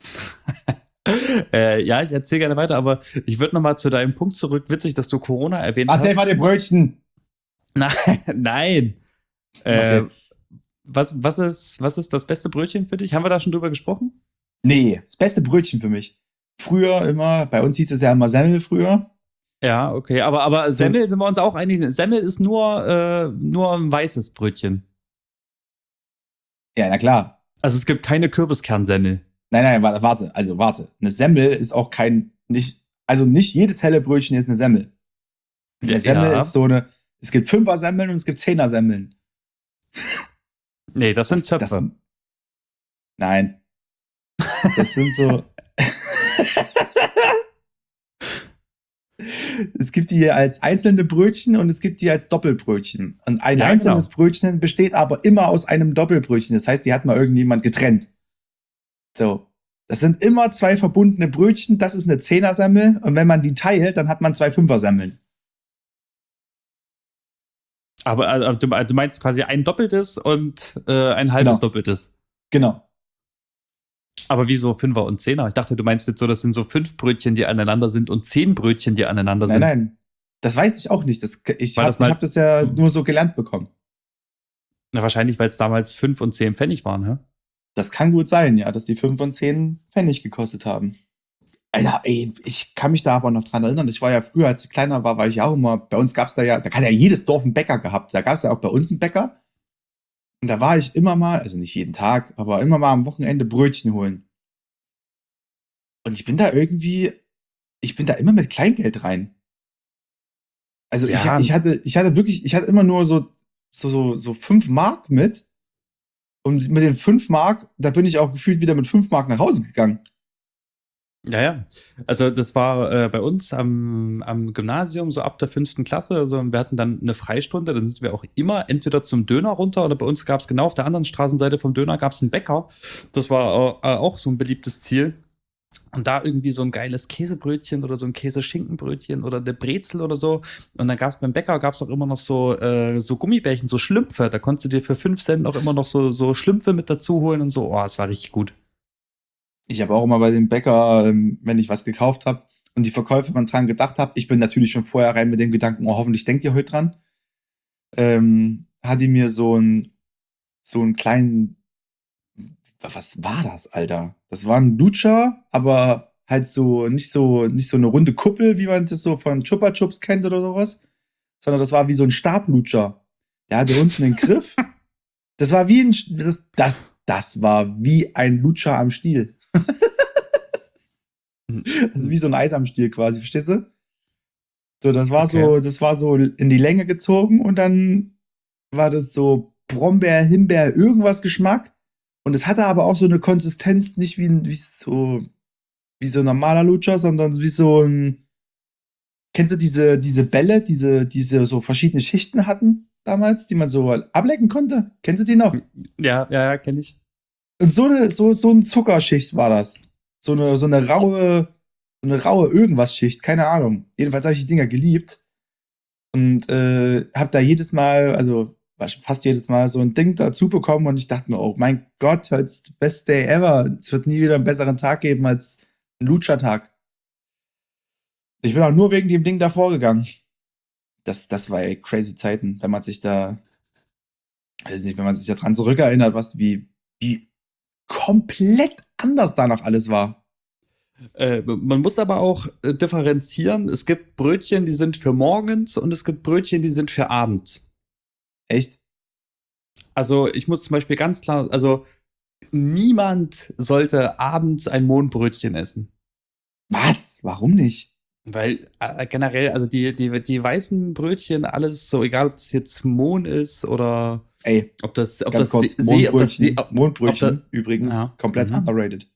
äh, ja, ich erzähle gerne weiter, aber ich würde noch mal zu deinem Punkt zurück. Witzig, dass du Corona erwähnt erzähl hast. Erzähl mal die Brötchen. Nein, nein. Äh, Okay. was, was, ist, was ist das beste Brötchen für dich? Haben wir da schon drüber gesprochen? Nee, das beste Brötchen für mich. Früher immer, bei uns hieß es ja immer Semmel früher. Ja, okay, aber, aber So. Semmel sind wir uns auch einig. Semmel ist nur, äh, nur ein weißes Brötchen. Ja, na klar. Also es gibt keine Kürbiskernsemmel. Nein, nein, warte, warte, also warte. Eine Semmel ist auch kein, nicht, also nicht jedes helle Brötchen ist eine Semmel. Eine Semmel Ja. ist so eine, es gibt Fünfer-Semmeln und es gibt Zehner-Semmeln. Nee, das sind Das- Töpfe. das- Nein. Das sind so. Es gibt die als einzelne Brötchen und es gibt die als Doppelbrötchen. Und ein Ja, einzelnes genau. Brötchen besteht aber immer aus einem Doppelbrötchen. Das heißt, die hat mal irgendjemand getrennt. So. Das sind immer zwei verbundene Brötchen. Das ist eine Zehner-Semmel. Und wenn man die teilt, dann hat man zwei Fünfer-Semmeln. Aber also, du, du meinst quasi ein doppeltes und äh, ein halbes Genau. doppeltes. Genau. Aber wieso Fünfer und Zehner? Ich dachte, du meinst jetzt so, das sind so fünf Brötchen, die aneinander sind und zehn Brötchen, die aneinander Nein, sind. nein. Das weiß ich auch nicht. Das, ich War habe das mal- hab das ja nur so gelernt bekommen. Na, wahrscheinlich, weil es damals fünf und zehn Pfennig waren, hä? Das kann gut sein, ja, dass die fünf und zehn Pfennig gekostet haben. Alter, ey, ich kann mich da aber noch dran erinnern. Ich war ja früher, als ich kleiner war, war ich ja auch immer, bei uns gab's da ja, da hat ja jedes Dorf einen Bäcker gehabt. Da gab's ja auch bei uns einen Bäcker. Und da war ich immer mal, also nicht jeden Tag, aber immer mal am Wochenende Brötchen holen. Und ich bin da irgendwie, ich bin da immer mit Kleingeld rein. Also Ja. ich, ich hatte, ich hatte wirklich, ich hatte immer nur so, so, so, so fünf Mark mit. Und mit den fünf Mark, da bin ich auch gefühlt wieder mit fünf Mark nach Hause gegangen. Ja, ja. Also das war äh, bei uns am, am Gymnasium so ab der fünften Klasse. Also wir hatten dann eine Freistunde, dann sind wir auch immer entweder zum Döner runter oder bei uns gab es genau auf der anderen Straßenseite vom Döner gab es einen Bäcker. Das war äh, auch so ein beliebtes Ziel. Und da irgendwie so ein geiles Käsebrötchen oder so ein Käseschinkenbrötchen oder eine Brezel oder so. Und dann gab es beim Bäcker gab es auch immer noch so, äh, so Gummibärchen, so Schlümpfe. Da konntest du dir für fünf Cent auch immer noch so, so Schlümpfe mit dazu holen und so. Oh, das war richtig gut. Ich habe auch immer bei dem Bäcker, ähm, wenn ich was gekauft habe und die Verkäuferin dran gedacht habe, ich bin natürlich schon vorher rein mit dem Gedanken, oh, hoffentlich denkt ihr heute dran, ähm, hat die mir so einen so einen kleinen, was war das, Alter? Das war ein Lutscher, aber halt so nicht so nicht so eine runde Kuppel, wie man das so von Chupa Chups kennt oder sowas, sondern das war wie so ein Stablutscher. Der hatte unten einen Griff. Das war wie ein, das, das, das war wie ein Lutscher am Stiel. Das ist wie so ein Eis am Stiel quasi, verstehst du? So, das war Okay. so, das war so in die Länge gezogen und dann war das so Brombeer, Himbeer, irgendwas Geschmack. Und es hatte aber auch so eine Konsistenz, nicht wie, ein- wie so, wie so ein normaler Lutscher, sondern wie so ein, kennst du diese, diese Bälle, diese, diese so verschiedene Schichten hatten damals, die man so ablecken konnte? Kennst du die noch? Ja, ja, ja, kenne ich. Und so eine, so, so eine Zuckerschicht war das. So eine, so eine raue, so eine raue Irgendwas-Schicht, keine Ahnung. Jedenfalls habe ich die Dinger geliebt und äh, habe da jedes Mal, also fast jedes Mal so ein Ding dazu bekommen und ich dachte mir, oh mein Gott, heute ist the best day ever. Es wird nie wieder einen besseren Tag geben als ein Lutscher-Tag. Ich bin auch nur wegen dem Ding davor gegangen. Das, das war ey, crazy Zeiten, wenn man sich da, weiß nicht, wenn man sich da dran zurückerinnert, was wie, wie komplett anders da noch alles war. Äh, man muss aber auch äh, differenzieren. Es gibt Brötchen, die sind für morgens und es gibt Brötchen, die sind für abends. Echt? Also ich muss zum Beispiel ganz klar, also niemand sollte abends ein Mohnbrötchen essen. Was? Warum nicht? Weil äh, generell, also die, die, die weißen Brötchen, alles so, egal ob das jetzt Mohn ist oder Ey, ob das, ob ganz das kurz, See, ob das See, Mondbrötchen, ob, Mondbrötchen ob da- übrigens, ja. komplett Mhm. underrated.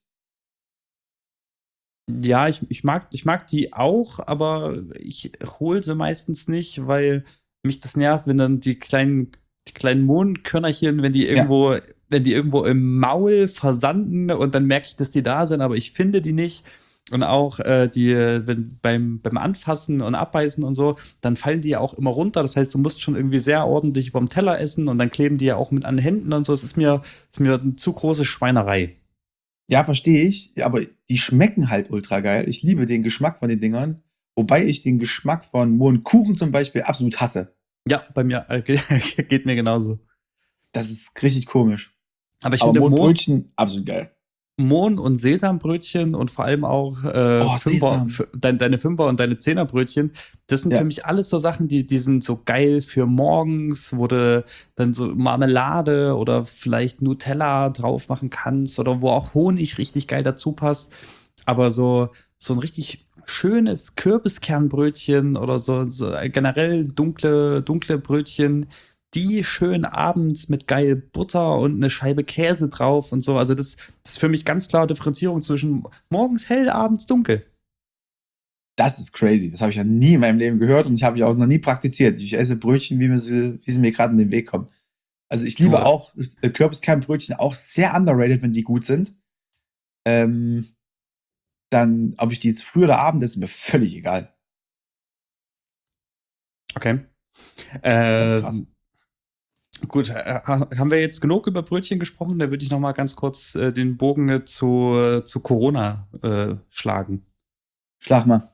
Ja, ich, ich mag, ich mag die auch, aber ich hole sie meistens nicht, weil mich das nervt, wenn dann die kleinen, die kleinen Mohnkörnerchen, wenn die irgendwo, wenn die irgendwo im Maul versanden und dann merke ich, dass die da sind, aber ich finde die nicht. Und auch äh, die, wenn beim, beim Anfassen und Abbeißen und so, dann fallen die ja auch immer runter. Das heißt, du musst schon irgendwie sehr ordentlich über dem Teller essen und dann kleben die ja auch mit an den Händen und so. Es ist mir, ist mir eine zu große Schweinerei. Ja, verstehe ich, aber die schmecken halt ultra geil. Ich liebe den Geschmack von den Dingern, wobei ich den Geschmack von Mohnkuchen zum Beispiel absolut hasse. Ja, bei mir äh, geht mir genauso. Das ist richtig komisch. Aber ich Aber finde Mohn, Mohnbrötchen, absolut geil. Mohn und Sesambrötchen und vor allem auch äh, Oh, Fünfer, Sesam. f- dein, deine Fünfer und deine Zehnerbrötchen, das sind Ja. für mich alles so Sachen, die, die sind so geil für morgens, wo du dann so Marmelade oder vielleicht Nutella drauf machen kannst oder wo auch Honig richtig geil dazu passt. Aber so, so ein richtig schönes Kürbiskernbrötchen oder so, so generell dunkle, dunkle Brötchen, die schön abends mit geil Butter und eine Scheibe Käse drauf und so. Also das, das ist für mich ganz klar Differenzierung zwischen morgens hell, abends dunkel. Das ist crazy. Das habe ich ja nie in meinem Leben gehört und ich habe ich auch noch nie praktiziert. Ich esse Brötchen, wie, mir sie, wie sie mir gerade in den Weg kommen. Also ich liebe Du- auch äh, Kürbiskernbrötchen, auch sehr underrated, wenn die gut sind. Ähm, dann, ob ich die jetzt früh oder abend esse, ist mir völlig egal. Okay. Das ist Äh, krass. gut, äh, ha- haben wir jetzt genug über Brötchen gesprochen? Da würde ich noch mal ganz kurz äh, den Bogen äh, zu, äh, zu Corona äh, schlagen. Schlag mal.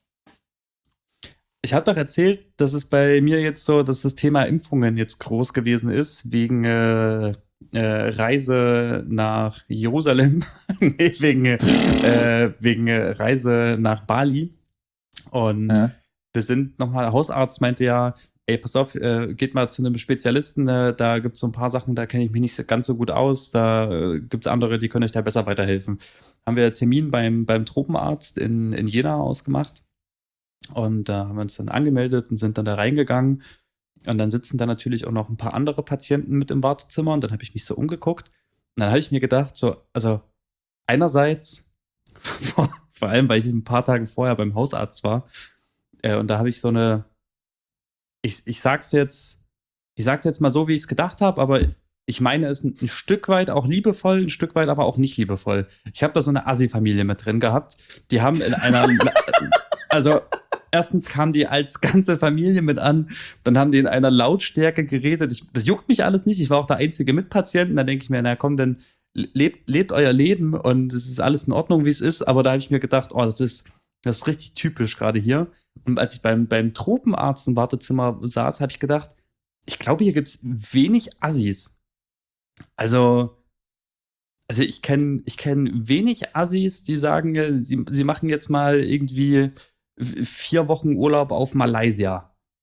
Ich habe doch erzählt, dass es bei mir jetzt so, dass das Thema Impfungen jetzt groß gewesen ist, wegen äh, äh, Reise nach Jerusalem, nee, wegen, äh, wegen äh, Reise nach Bali. Und Ja. wir sind nochmal, der Hausarzt meinte ja, ey, pass auf, äh, geht mal zu einem Spezialisten, äh, da gibt es so ein paar Sachen, da kenne ich mich nicht so- ganz so gut aus, da äh, gibt es andere, die können euch da besser weiterhelfen. Haben wir einen Termin beim, beim Tropenarzt in, in Jena ausgemacht. Und da haben wir uns dann angemeldet und sind dann da reingegangen. Und dann sitzen da natürlich auch noch ein paar andere Patienten mit im Wartezimmer. Und dann habe ich mich so umgeguckt. Und dann habe ich mir gedacht, so, also einerseits, vor, vor allem, weil ich ein paar Tage vorher beim Hausarzt war, äh, und da habe ich so eine, ich, ich sag's jetzt, ich sag's jetzt mal so, wie ich es gedacht habe, aber ich meine es ein, ein Stück weit auch liebevoll, ein Stück weit aber auch nicht liebevoll. Ich habe da so eine Assi-Familie mit drin gehabt. Die haben in einer, also erstens kam die als ganze Familie mit an, dann haben die in einer Lautstärke geredet. Ich, das juckt mich alles nicht. Ich war auch der einzige Mitpatient. Da denke ich mir, na komm, dann lebt, lebt euer Leben und es ist alles in Ordnung, wie es ist. Aber da habe ich mir gedacht, oh, das ist, das ist richtig typisch gerade hier. Und als ich beim, beim Tropenarzt im Wartezimmer saß, habe ich gedacht, ich glaube, hier gibt es wenig Assis. Also, also ich kenne ich kenn wenig Assis, die sagen, äh, sie, sie machen jetzt mal irgendwie vier Wochen Urlaub auf Malaysia.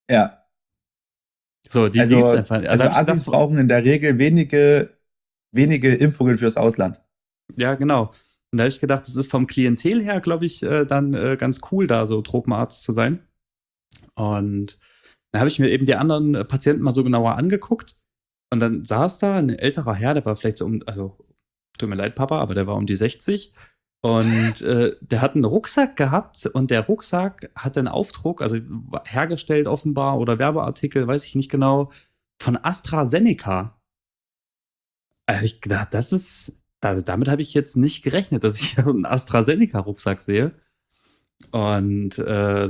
Ja. So, die, Also, die gibt's einfach. also hab ich Assis gedacht, brauchen in der Regel wenige, wenige Impfungen fürs Ausland. ja, genau. Und da habe ich gedacht, das ist vom Klientel her, glaube ich, äh, dann äh, ganz cool, da so Tropenarzt zu sein. Und dann habe ich mir eben die anderen äh, Patienten mal so genauer angeguckt. Und dann saß da ein älterer Herr, der war vielleicht so um, also tut mir leid, Papa, aber der war um die sechzig. Und äh, der hat einen Rucksack gehabt und der Rucksack hatte einen Aufdruck, also hergestellt offenbar oder Werbeartikel, weiß ich nicht genau, von AstraZeneca. Da hab ich gedacht, das ist, da, damit habe ich jetzt nicht gerechnet, dass ich einen AstraZeneca-Rucksack sehe. Und äh,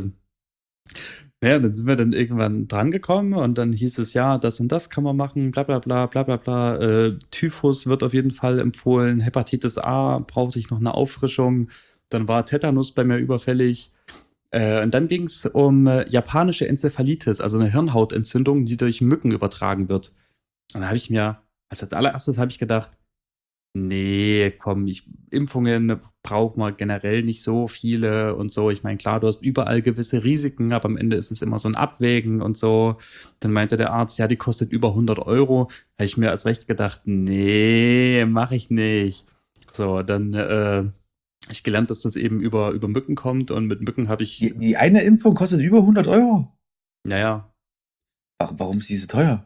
ja, dann sind wir dann irgendwann drangekommen und dann hieß es, ja, das und das kann man machen, bla bla bla bla bla bla. Äh, Typhus wird auf jeden Fall empfohlen, Hepatitis A brauchte ich noch eine Auffrischung, dann war Tetanus bei mir überfällig. Äh, und dann ging es um äh, japanische Enzephalitis, also eine Hirnhautentzündung, die durch Mücken übertragen wird. Und da habe ich mir, also als allererstes habe ich gedacht, nee, komm, ich, Impfungen braucht man generell nicht so viele und so. Ich meine, klar, du hast überall gewisse Risiken, aber am Ende ist es immer so ein Abwägen und so. Dann meinte der Arzt, ja, die kostet über hundert Euro. Habe ich mir als recht gedacht, nee, mache ich nicht. So, dann äh, habe ich gelernt, dass das eben über, über Mücken kommt und mit Mücken habe ich, Die, die eine Impfung kostet über hundert Euro. naja, Ach, warum ist die so teuer?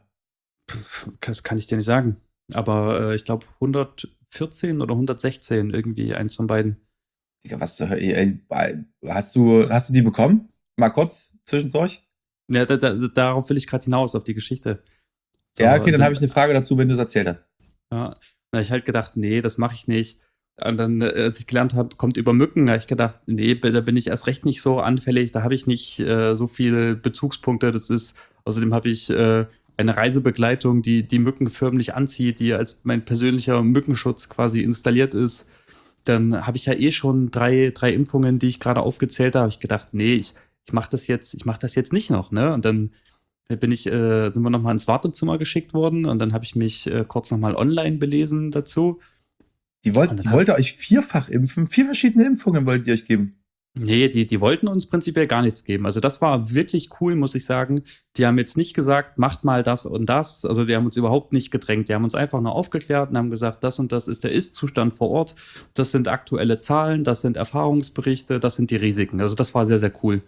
das kann ich dir nicht sagen. Aber äh, ich glaube hundertvierzehn oder hundertsechzehn, irgendwie eins von beiden. Digga, was zur Hölle? Ey, Hast du, hast du die bekommen? Mal kurz zwischendurch? Ja, da, da, darauf will ich gerade hinaus, auf die Geschichte. So, Ja, okay, dann und habe ich eine Frage dazu, wenn du es erzählt hast. Ja, da hab ich halt gedacht, nee, das mache ich nicht. Und dann, äh, als ich gelernt habe, kommt über Mücken, habe ich gedacht, nee, da bin ich erst recht nicht so anfällig, da habe ich nicht äh, so viele Bezugspunkte. Das ist, außerdem habe ich äh, eine Reisebegleitung, die die Mücken förmlich anzieht, die als mein persönlicher Mückenschutz quasi installiert ist. Dann habe ich ja eh schon drei, drei Impfungen, die ich gerade aufgezählt habe. Habe ich gedacht, nee, ich, ich mache das jetzt, ich mache das jetzt nicht noch, ne? Und dann bin ich, äh, sind wir nochmal ins Wartezimmer geschickt worden und dann habe ich mich äh, kurz nochmal online belesen dazu. Die, wollt, Und dann die hab- wollte euch vierfach impfen. Vier verschiedene Impfungen wollt ihr euch geben. Nee, die, die wollten uns prinzipiell gar nichts geben. Also das war wirklich cool, muss ich sagen. Die haben jetzt nicht gesagt, macht mal das und das. Also die haben uns überhaupt nicht gedrängt. Die haben uns einfach nur aufgeklärt und haben gesagt, das und das ist der Ist-Zustand vor Ort. Das sind aktuelle Zahlen, das sind Erfahrungsberichte, das sind die Risiken. Also das war sehr, sehr cool.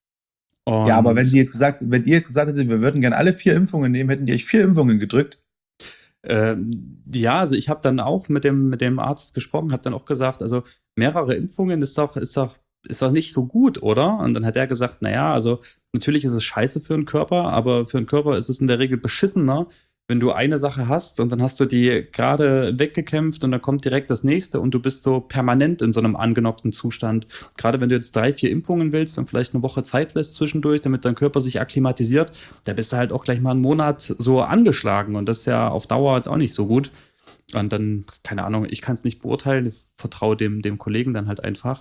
Und Ja, aber wenn die jetzt gesagt, wenn ihr jetzt gesagt hättet, wir würden gerne alle vier Impfungen nehmen, hätten die euch vier Impfungen gedrückt. Ähm, ja, also ich habe dann auch mit dem, mit dem Arzt gesprochen, habe dann auch gesagt, also mehrere Impfungen ist doch, ist doch, ist doch nicht so gut, oder? Und dann hat er gesagt, naja, also natürlich ist es scheiße für den Körper, aber für den Körper ist es in der Regel beschissener, wenn du eine Sache hast und dann hast du die gerade weggekämpft und dann kommt direkt das nächste und du bist so permanent in so einem angenockten Zustand. Gerade wenn du jetzt drei, vier Impfungen willst und vielleicht eine Woche Zeit lässt zwischendurch, damit dein Körper sich akklimatisiert, da bist du halt auch gleich mal einen Monat so angeschlagen und das ist ja auf Dauer jetzt auch nicht so gut. Und dann, keine Ahnung, ich kann es nicht beurteilen, ich vertraue dem, dem Kollegen dann halt einfach.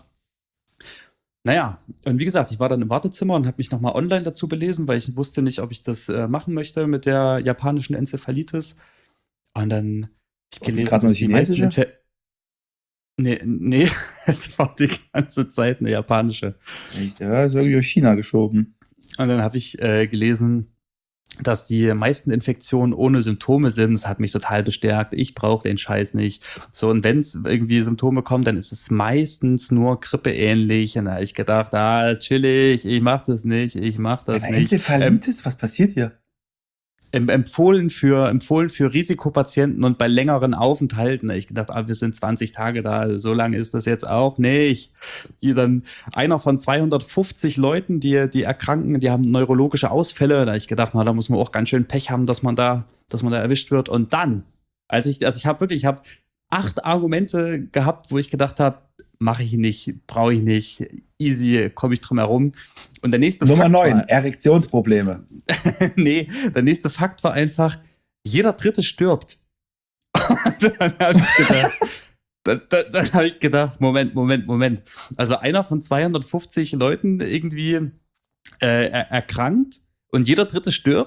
Naja, und wie gesagt, ich war dann im Wartezimmer und habe mich nochmal online dazu belesen, weil ich wusste nicht, ob ich das äh, machen möchte mit der japanischen Enzephalitis. Und dann ich War die gerade noch die meisten chinesische? Infe- Nee, nee, es war die ganze Zeit eine japanische. Echt, ja, ist irgendwie auf China geschoben. Und dann habe ich äh, gelesen, dass die meisten Infektionen ohne Symptome sind. Das hat mich total bestärkt. Ich brauche den Scheiß nicht. So, und wenn es irgendwie Symptome kommen, dann ist es meistens nur grippeähnlich. Und da habe ich gedacht, ah, chillig, ich mach das nicht, ich mach das Eine nicht. Ähm, Enzephalitis? Was passiert hier? em- empfohlen für, empfohlen für Risikopatienten und bei längeren Aufenthalten. Ich gedacht, ah, wir sind zwanzig Tage da, so lange ist das jetzt auch nicht. Hier dann einer von zweihundertfünfzig Leuten, die, die erkranken, die haben neurologische Ausfälle. Da habe ich gedacht, na, da muss man auch ganz schön Pech haben, dass man da, dass man da erwischt wird. Und dann, als ich, also ich habe wirklich, ich habe acht Argumente gehabt, wo ich gedacht habe, mache ich nicht, brauche ich nicht, easy, komme ich drum herum. Und der nächste Nummer Fakt neun, war, Erektionsprobleme. nee, der nächste Fakt war einfach, jeder Dritte stirbt. Und dann habe ich gedacht, dann, dann, dann habe ich gedacht, Moment, Moment, Moment. Also einer von zweihundertfünfzig Leuten irgendwie äh, er, erkrankt und jeder Dritte stirbt.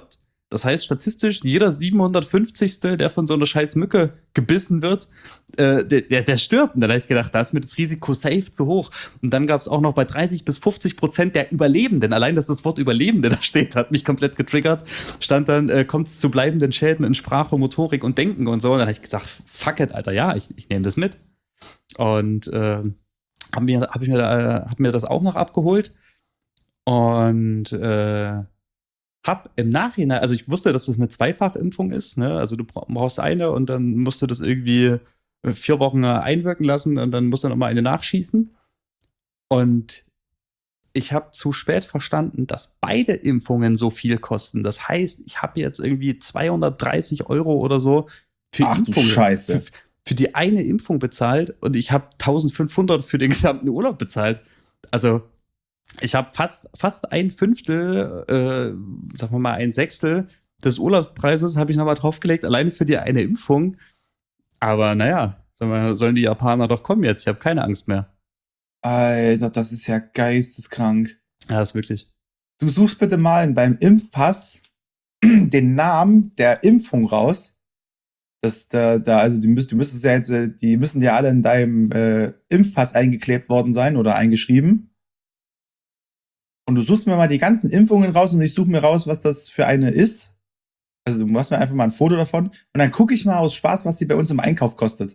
Das heißt, statistisch, jeder siebenhundertfünfzigste, der von so einer scheiß Mücke gebissen wird, äh, der, der, der stirbt. Und dann habe ich gedacht, da ist mir das Risiko safe zu hoch. Und dann gab es auch noch bei dreißig bis fünfzig Prozent der Überlebenden, allein, dass das Wort Überlebende da steht, hat mich komplett getriggert, stand dann, äh, kommt es zu bleibenden Schäden in Sprache, Motorik und Denken und so. Und dann habe ich gesagt, fuck it, Alter, ja, ich, ich nehme das mit. Und äh, habe mir, hab ich mir, äh, hab mir das auch noch abgeholt. Und äh, hab im Nachhinein, also ich wusste, dass das eine Zweifachimpfung ist, ne? Also du brauchst eine und dann musst du das irgendwie vier Wochen einwirken lassen und dann musst du noch mal eine nachschießen. Und ich habe zu spät verstanden, dass beide Impfungen so viel kosten. Das heißt, ich habe jetzt irgendwie zweihundertdreißig Euro oder so für Ach, Impfungen, du Scheiße. Für, für die eine Impfung bezahlt und ich habe eintausendfünfhundert für den gesamten Urlaub bezahlt. Also ich habe fast, fast ein Fünftel, äh, sagen wir mal ein Sechstel des Urlaubspreises habe ich nochmal draufgelegt, allein für die eine Impfung. Aber naja, sagen wir, sollen die Japaner doch kommen jetzt. Ich habe keine Angst mehr. Alter, das ist ja geisteskrank. Ja, das ist wirklich. Du suchst bitte mal in deinem Impfpass den Namen der Impfung raus. Das, da, da, also die, müsst, du müsstest ja jetzt, die müssen ja alle in deinem äh, Impfpass eingeklebt worden sein oder eingeschrieben. Und du suchst mir mal die ganzen Impfungen raus und ich suche mir raus, was das für eine ist. Also du machst mir einfach mal ein Foto davon und dann gucke ich mal aus Spaß, was die bei uns im Einkauf kostet.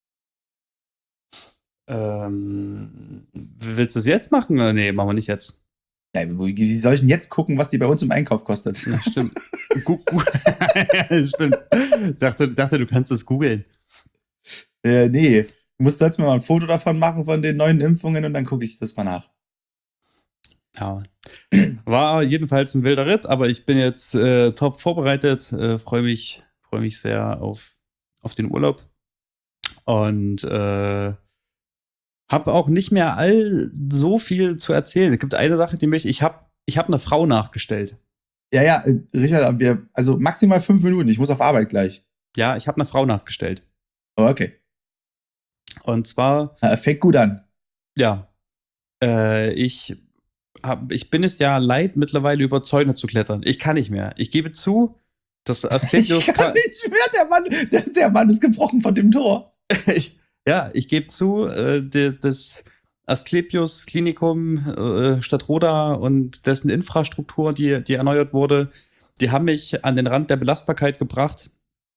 Ähm, willst du es jetzt machen? Nee, machen wir nicht jetzt. Ja, wie soll ich denn jetzt gucken, was die bei uns im Einkauf kostet? Ja, stimmt. Gu- gu- ja, stimmt. Dachte, dachte, du kannst das googeln. Äh, nee, du musst jetzt mal ein Foto davon machen von den neuen Impfungen und dann gucke ich das mal nach. Ja. War jedenfalls ein wilder Ritt, aber ich bin jetzt äh, top vorbereitet, äh, freue mich, freue mich sehr auf, auf den Urlaub und äh, habe auch nicht mehr all so viel zu erzählen. Es gibt eine Sache, die mich, ich habe ich hab eine Frau nachgestellt. Ja, ja, äh, Richard, wir, also maximal fünf Minuten, ich muss auf Arbeit gleich. Ja, ich habe eine Frau nachgestellt. Oh, okay. Und zwar, Na, fängt gut an. ja, äh, ich hab, ich bin es ja leid, mittlerweile über Zäune zu klettern. Ich kann nicht mehr. Ich gebe zu, das Asklepios... Ich kann nicht mehr, der Mann, der, der Mann ist gebrochen von dem Tor. ich, ja, ich gebe zu, äh, de, das Asklepios Klinikum äh, Stadtroda und dessen Infrastruktur, die, die erneuert wurde, die haben mich an den Rand der Belastbarkeit gebracht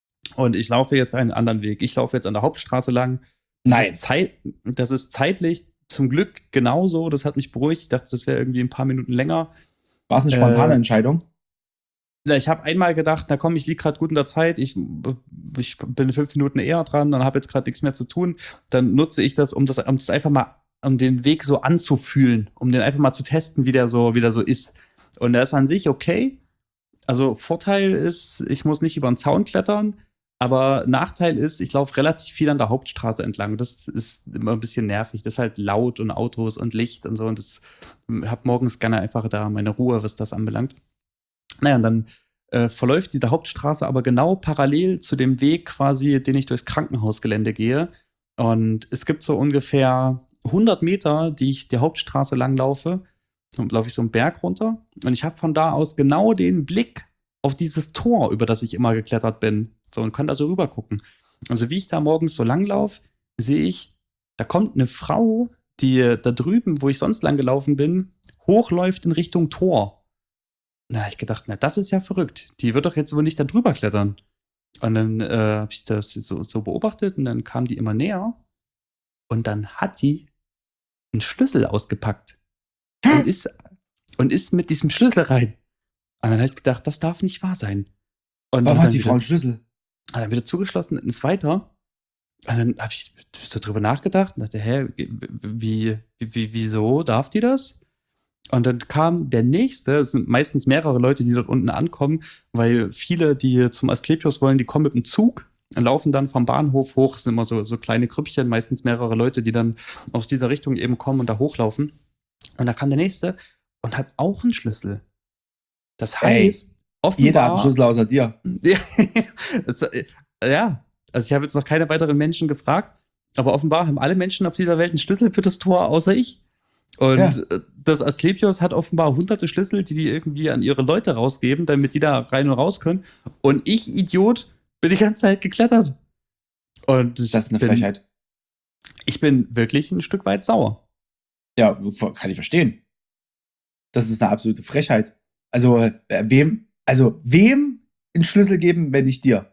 und ich laufe jetzt einen anderen Weg. Ich laufe jetzt an der Hauptstraße lang. Das Nein. Ist Zeit, das ist zeitlich zum Glück genauso. Das hat mich beruhigt. Ich dachte, das wäre irgendwie ein paar Minuten länger. War es eine spontane Äh, Entscheidung? Ja, ich habe einmal gedacht, na komm, ich liege gerade gut in der Zeit, ich, ich bin fünf Minuten eher dran und habe jetzt gerade nichts mehr zu tun. Dann nutze ich das, um das, um das einfach mal, um den Weg so anzufühlen, um den einfach mal zu testen, wie der so, wie der so ist. Und der ist an sich okay. Also Vorteil ist, ich muss nicht über den Zaun klettern, aber Nachteil ist, ich laufe relativ viel an der Hauptstraße entlang. Das ist immer ein bisschen nervig. Das ist halt laut und Autos und Licht und so. Und das hab morgens gerne einfach da meine Ruhe, was das anbelangt. Naja, und dann äh, verläuft diese Hauptstraße aber genau parallel zu dem Weg quasi, den ich durchs Krankenhausgelände gehe. Und es gibt so ungefähr hundert Meter, die ich die Hauptstraße lang laufe. Dann laufe ich so einen Berg runter. Und ich habe von da aus genau den Blick auf dieses Tor, über das ich immer geklettert bin. So, und kann da so rüber gucken. Also wie ich da morgens so lang laufe, sehe ich, da kommt eine Frau, die da drüben, wo ich sonst lang gelaufen bin, hochläuft in Richtung Tor. Na, hab ich gedacht, na, das ist ja verrückt. Die wird doch jetzt wohl nicht da drüber klettern. Und dann äh, habe ich das so, so beobachtet und dann kam die immer näher. Und dann hat die einen Schlüssel ausgepackt. Und ist, und ist mit diesem Schlüssel rein. Und dann habe ich gedacht, das darf nicht wahr sein. Und Warum dann hat die wieder, Frau einen Schlüssel? Und dann wieder zugeschlossen, ist weiter. Und dann habe ich so drüber nachgedacht und dachte, hä, wie, wie, wieso darf die das? Und dann kam der nächste, es sind meistens mehrere Leute, die dort unten ankommen, weil viele, die zum Asklepios wollen, die kommen mit dem Zug und laufen dann vom Bahnhof hoch. Es sind immer so, so kleine Grüppchen, meistens mehrere Leute, die dann aus dieser Richtung eben kommen und da hochlaufen. Und da kam der nächste und hat auch einen Schlüssel. Das heißt, Ey, offenbar, jeder hat einen Schlüssel außer dir. es, ja, also ich habe jetzt noch keine weiteren Menschen gefragt, aber offenbar haben alle Menschen auf dieser Welt einen Schlüssel für das Tor, außer ich. Und Ja. äh, das Asklepios hat offenbar hunderte Schlüssel, die die irgendwie an ihre Leute rausgeben, damit die da rein und raus können. Und ich, Idiot, bin die ganze Zeit geklettert. Und ich Das ist eine bin, Frechheit. Ich bin wirklich ein Stück weit sauer. Ja, kann ich verstehen. Das ist eine absolute Frechheit. Also, äh, wem, also, wem einen Schlüssel geben, wenn nicht dir?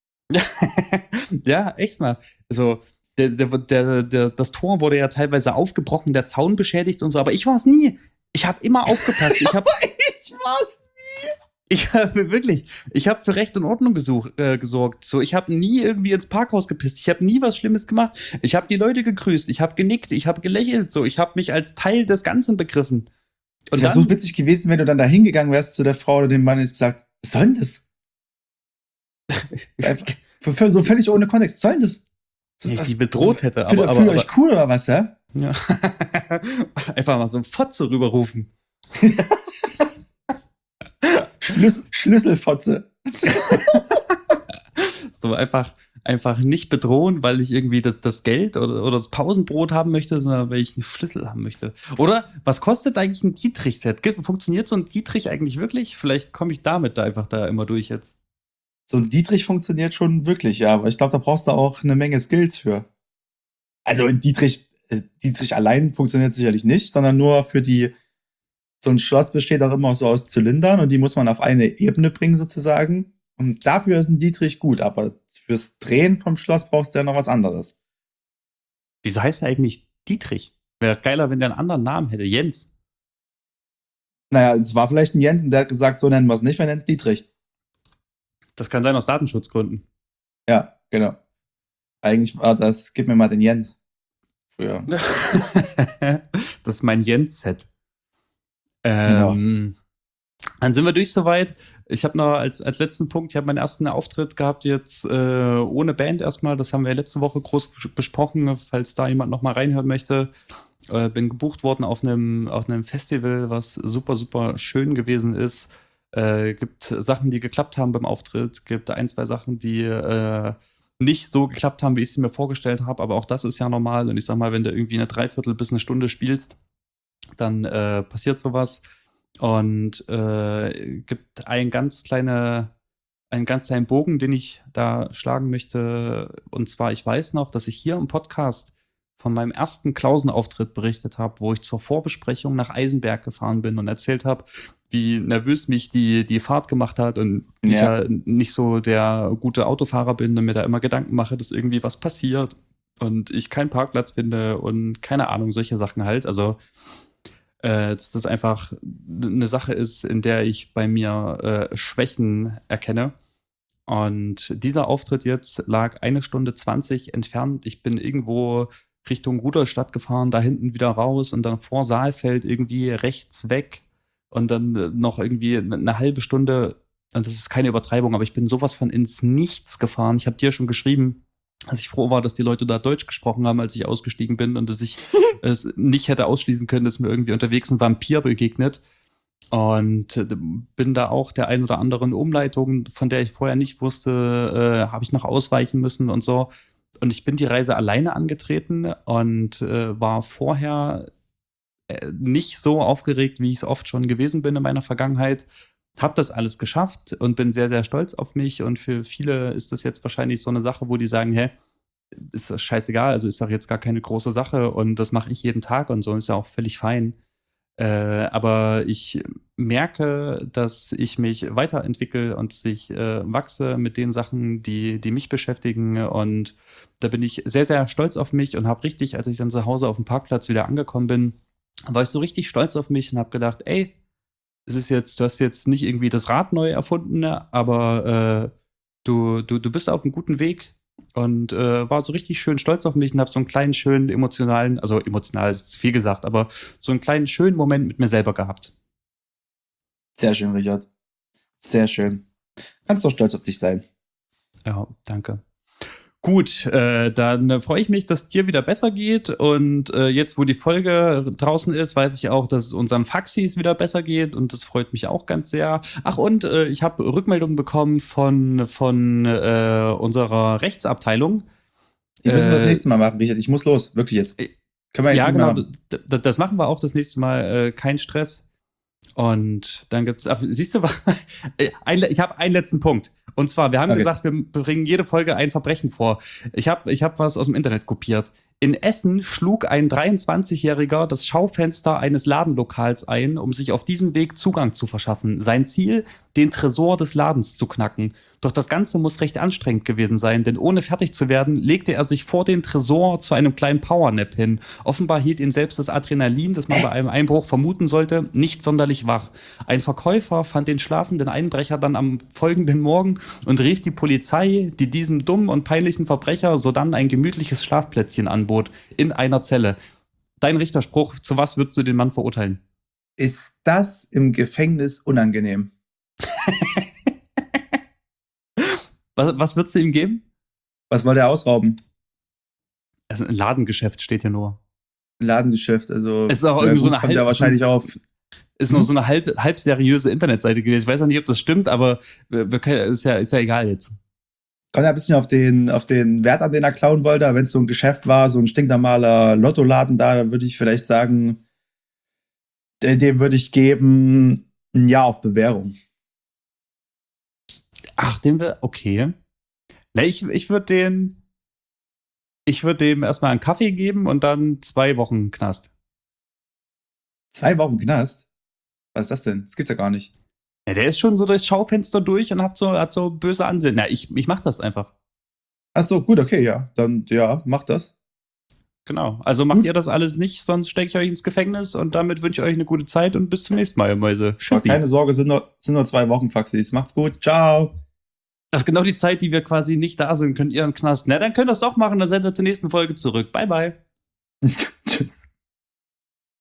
Ja, echt mal. Also, der, der, der, der, das Tor wurde ja teilweise aufgebrochen, der Zaun beschädigt und so, aber ich war es nie. Ich habe immer aufgepasst. Ich habe ich war's. ich habe wirklich, ich habe für Recht und Ordnung gesuch, äh, gesorgt. So, ich habe nie irgendwie ins Parkhaus gepisst. Ich habe nie was Schlimmes gemacht. Ich habe die Leute gegrüßt. Ich habe genickt. Ich habe gelächelt. So, ich habe mich als Teil des Ganzen begriffen. Es Und wäre dann, so witzig gewesen, wenn du dann da hingegangen wärst zu der Frau oder dem Mann und gesagt, was soll denn das? Einfach, für, für, so völlig ohne Kontext, was soll denn das? So, ich die bedroht hätte. Fühlt Aber, aber, fühlt aber, euch cool oder was, ja? ja. Einfach mal so ein Fotze rüberrufen. Schlüs Schlüsselfotze. So einfach, einfach nicht bedrohen, weil ich irgendwie das, das Geld oder, oder das Pausenbrot haben möchte, sondern weil ich einen Schlüssel haben möchte. Oder was kostet eigentlich ein Dietrich-Set? Funktioniert so ein Dietrich eigentlich wirklich? Vielleicht komme ich damit da einfach da immer durch jetzt. So ein Dietrich funktioniert schon wirklich, ja, aber ich glaube, da brauchst du auch eine Menge Skills für. Also ein Dietrich, äh, Dietrich allein funktioniert sicherlich nicht, sondern nur für die, so ein Schloss besteht auch immer so aus Zylindern und die muss man auf eine Ebene bringen sozusagen. Und dafür ist ein Dietrich gut, aber fürs Drehen vom Schloss brauchst du ja noch was anderes. Wieso heißt er eigentlich Dietrich? Wäre geiler, wenn der einen anderen Namen hätte. Jens. Naja, es war vielleicht ein Jens und der hat gesagt, so nennen wir es nicht, wir nennen es Dietrich. Das kann sein aus Datenschutzgründen. Ja, genau. Eigentlich war das, gib mir mal den Jens. Früher. Das ist mein Jens-Set. Ähm, Dann sind wir durch soweit. Ich habe noch als, als letzten Punkt, ich habe meinen ersten Auftritt gehabt jetzt äh, ohne Band erstmal. Das haben wir letzte Woche groß besprochen, falls da jemand noch mal reinhören möchte. Äh, bin gebucht worden auf einem auf einem Festival, was super, super schön gewesen ist. Äh, gibt Sachen, die geklappt haben beim Auftritt. Gibt ein, zwei Sachen, die äh, nicht so geklappt haben, wie ich sie mir vorgestellt habe. Aber auch das ist ja normal. Und ich sag mal, wenn du irgendwie eine Dreiviertel bis eine Stunde spielst, dann äh, passiert sowas. Und äh, gibt ein ganz kleine, einen ganz kleinen Bogen, den ich da schlagen möchte. Und zwar, ich weiß noch, dass ich hier im Podcast von meinem ersten Klausenauftritt berichtet habe, wo ich zur Vorbesprechung nach Eisenberg gefahren bin und erzählt habe, wie nervös mich die, die Fahrt gemacht hat und ja. ich ja nicht so der gute Autofahrer bin und mir da immer Gedanken mache, dass irgendwie was passiert und ich keinen Parkplatz finde und keine Ahnung, solche Sachen halt. Also dass das einfach eine Sache ist, in der ich bei mir äh, Schwächen erkenne. Und dieser Auftritt jetzt lag eine Stunde zwanzig entfernt. Ich bin irgendwo Richtung Rudolstadt gefahren, da hinten wieder raus und dann vor Saalfeld irgendwie rechts weg und dann noch irgendwie eine halbe Stunde, und das ist keine Übertreibung, aber ich bin sowas von ins Nichts gefahren. Ich habe dir schon geschrieben, dass ich froh war, dass die Leute da Deutsch gesprochen haben, als ich ausgestiegen bin und dass ich es nicht hätte ausschließen können, dass mir irgendwie unterwegs ein Vampir begegnet. Und bin da auch der ein oder anderen Umleitung, von der ich vorher nicht wusste, äh, habe ich noch ausweichen müssen und so. Und ich bin die Reise alleine angetreten und äh, war vorher äh, nicht so aufgeregt, wie ich es oft schon gewesen bin in meiner Vergangenheit. Hab das alles geschafft und bin sehr, sehr stolz auf mich. Und für viele ist das jetzt wahrscheinlich so eine Sache, wo die sagen, hä, ist das scheißegal, also ist doch jetzt gar keine große Sache und das mache ich jeden Tag und so, ist ja auch völlig fein. Äh, aber ich merke, dass ich mich weiterentwickle und dass ich äh, wachse mit den Sachen, die, die mich beschäftigen. Und da bin ich sehr, sehr stolz auf mich und habe richtig, als ich dann zu Hause auf dem Parkplatz wieder angekommen bin, war ich so richtig stolz auf mich und habe gedacht, ey, es ist jetzt, du hast jetzt nicht irgendwie das Rad neu erfunden, aber äh, du, du, du bist auf einem guten Weg und äh, war so richtig schön stolz auf mich und habe so einen kleinen, schönen, emotionalen, also emotional ist viel gesagt, aber so einen kleinen, schönen Moment mit mir selber gehabt. Sehr schön, Richard. Sehr schön. Kannst doch stolz auf dich sein. Ja, danke. Gut, äh, dann äh, freue ich mich, dass dir wieder besser geht und äh, jetzt, wo die Folge draußen ist, weiß ich auch, dass es unseren Faxis wieder besser geht und das freut mich auch ganz sehr. Ach und äh, ich habe Rückmeldungen bekommen von, von äh, unserer Rechtsabteilung. Die müssen wir das nächste Mal machen, Richard. Ich muss los, wirklich jetzt. Können wir jetzt Ja, nicht mehr genau, machen. d- d- das machen wir auch das nächste Mal. Äh, kein Stress. Und dann gibt's, ach, siehst du, was- ein, ich habe einen letzten Punkt. Und zwar, wir haben Okay. gesagt, wir bringen jede Folge ein Verbrechen vor. Ich habe ich hab was aus dem Internet kopiert. In Essen schlug ein dreiundzwanzigjähriger das Schaufenster eines Ladenlokals ein, um sich auf diesem Weg Zugang zu verschaffen. Sein Ziel, den Tresor des Ladens zu knacken. Doch das Ganze muss recht anstrengend gewesen sein, denn ohne fertig zu werden, legte er sich vor den Tresor zu einem kleinen Powernap hin. Offenbar hielt ihn selbst das Adrenalin, das man bei einem Einbruch vermuten sollte, nicht sonderlich wach. Ein Verkäufer fand den schlafenden Einbrecher dann am folgenden Morgen und rief die Polizei, die diesem dummen und peinlichen Verbrecher sodann ein gemütliches Schlafplätzchen anbot, in einer Zelle. Dein Richterspruch, zu was würdest du den Mann verurteilen? Ist das im Gefängnis unangenehm? Was, was würdest du ihm geben? Was wollte er ausrauben? Also ein Ladengeschäft steht hier nur. Ein Ladengeschäft, also Es ist auch na irgendwie so gut, eine kommt ja halb- wahrscheinlich auf. Ist nur so eine halb, halb seriöse Internetseite gewesen. Ich weiß auch nicht, ob das stimmt, aber wir, wir können, ist, ja, ist ja egal jetzt. Kommt ja ein bisschen auf den, auf den Wert an, den er klauen wollte. Aber wenn es so ein Geschäft war, so ein stinknormaler Lottoladen da, dann würde ich vielleicht sagen, de- dem würde ich geben ein Jahr auf Bewährung. Ach, den wir, okay. Na, ich, ich würde den, ich würde dem erstmal einen Kaffee geben und dann zwei Wochen Knast. Zwei Wochen Knast? Was ist das denn? Das gibt's ja gar nicht. Ja, der ist schon so durchs Schaufenster durch und hat so, hat so böse Ansinnen. Na, ich, ich mach das einfach. Ach so, gut, okay, ja. Dann, ja, mach das. Genau. Also macht Gut. ihr das alles nicht, sonst stecke ich euch ins Gefängnis und damit wünsche ich euch eine gute Zeit und bis zum nächsten Mal, ihr Mäuse. Aber Tschüssi. keine Sorge, sind nur, sind nur zwei Wochen, Faxis. Macht's gut. Ciao. Das ist genau die Zeit, die wir quasi nicht da sind, könnt ihr im Knast. Na, dann könnt ihr das doch machen, dann seid ihr zur nächsten Folge zurück. Bye, bye. Tschüss.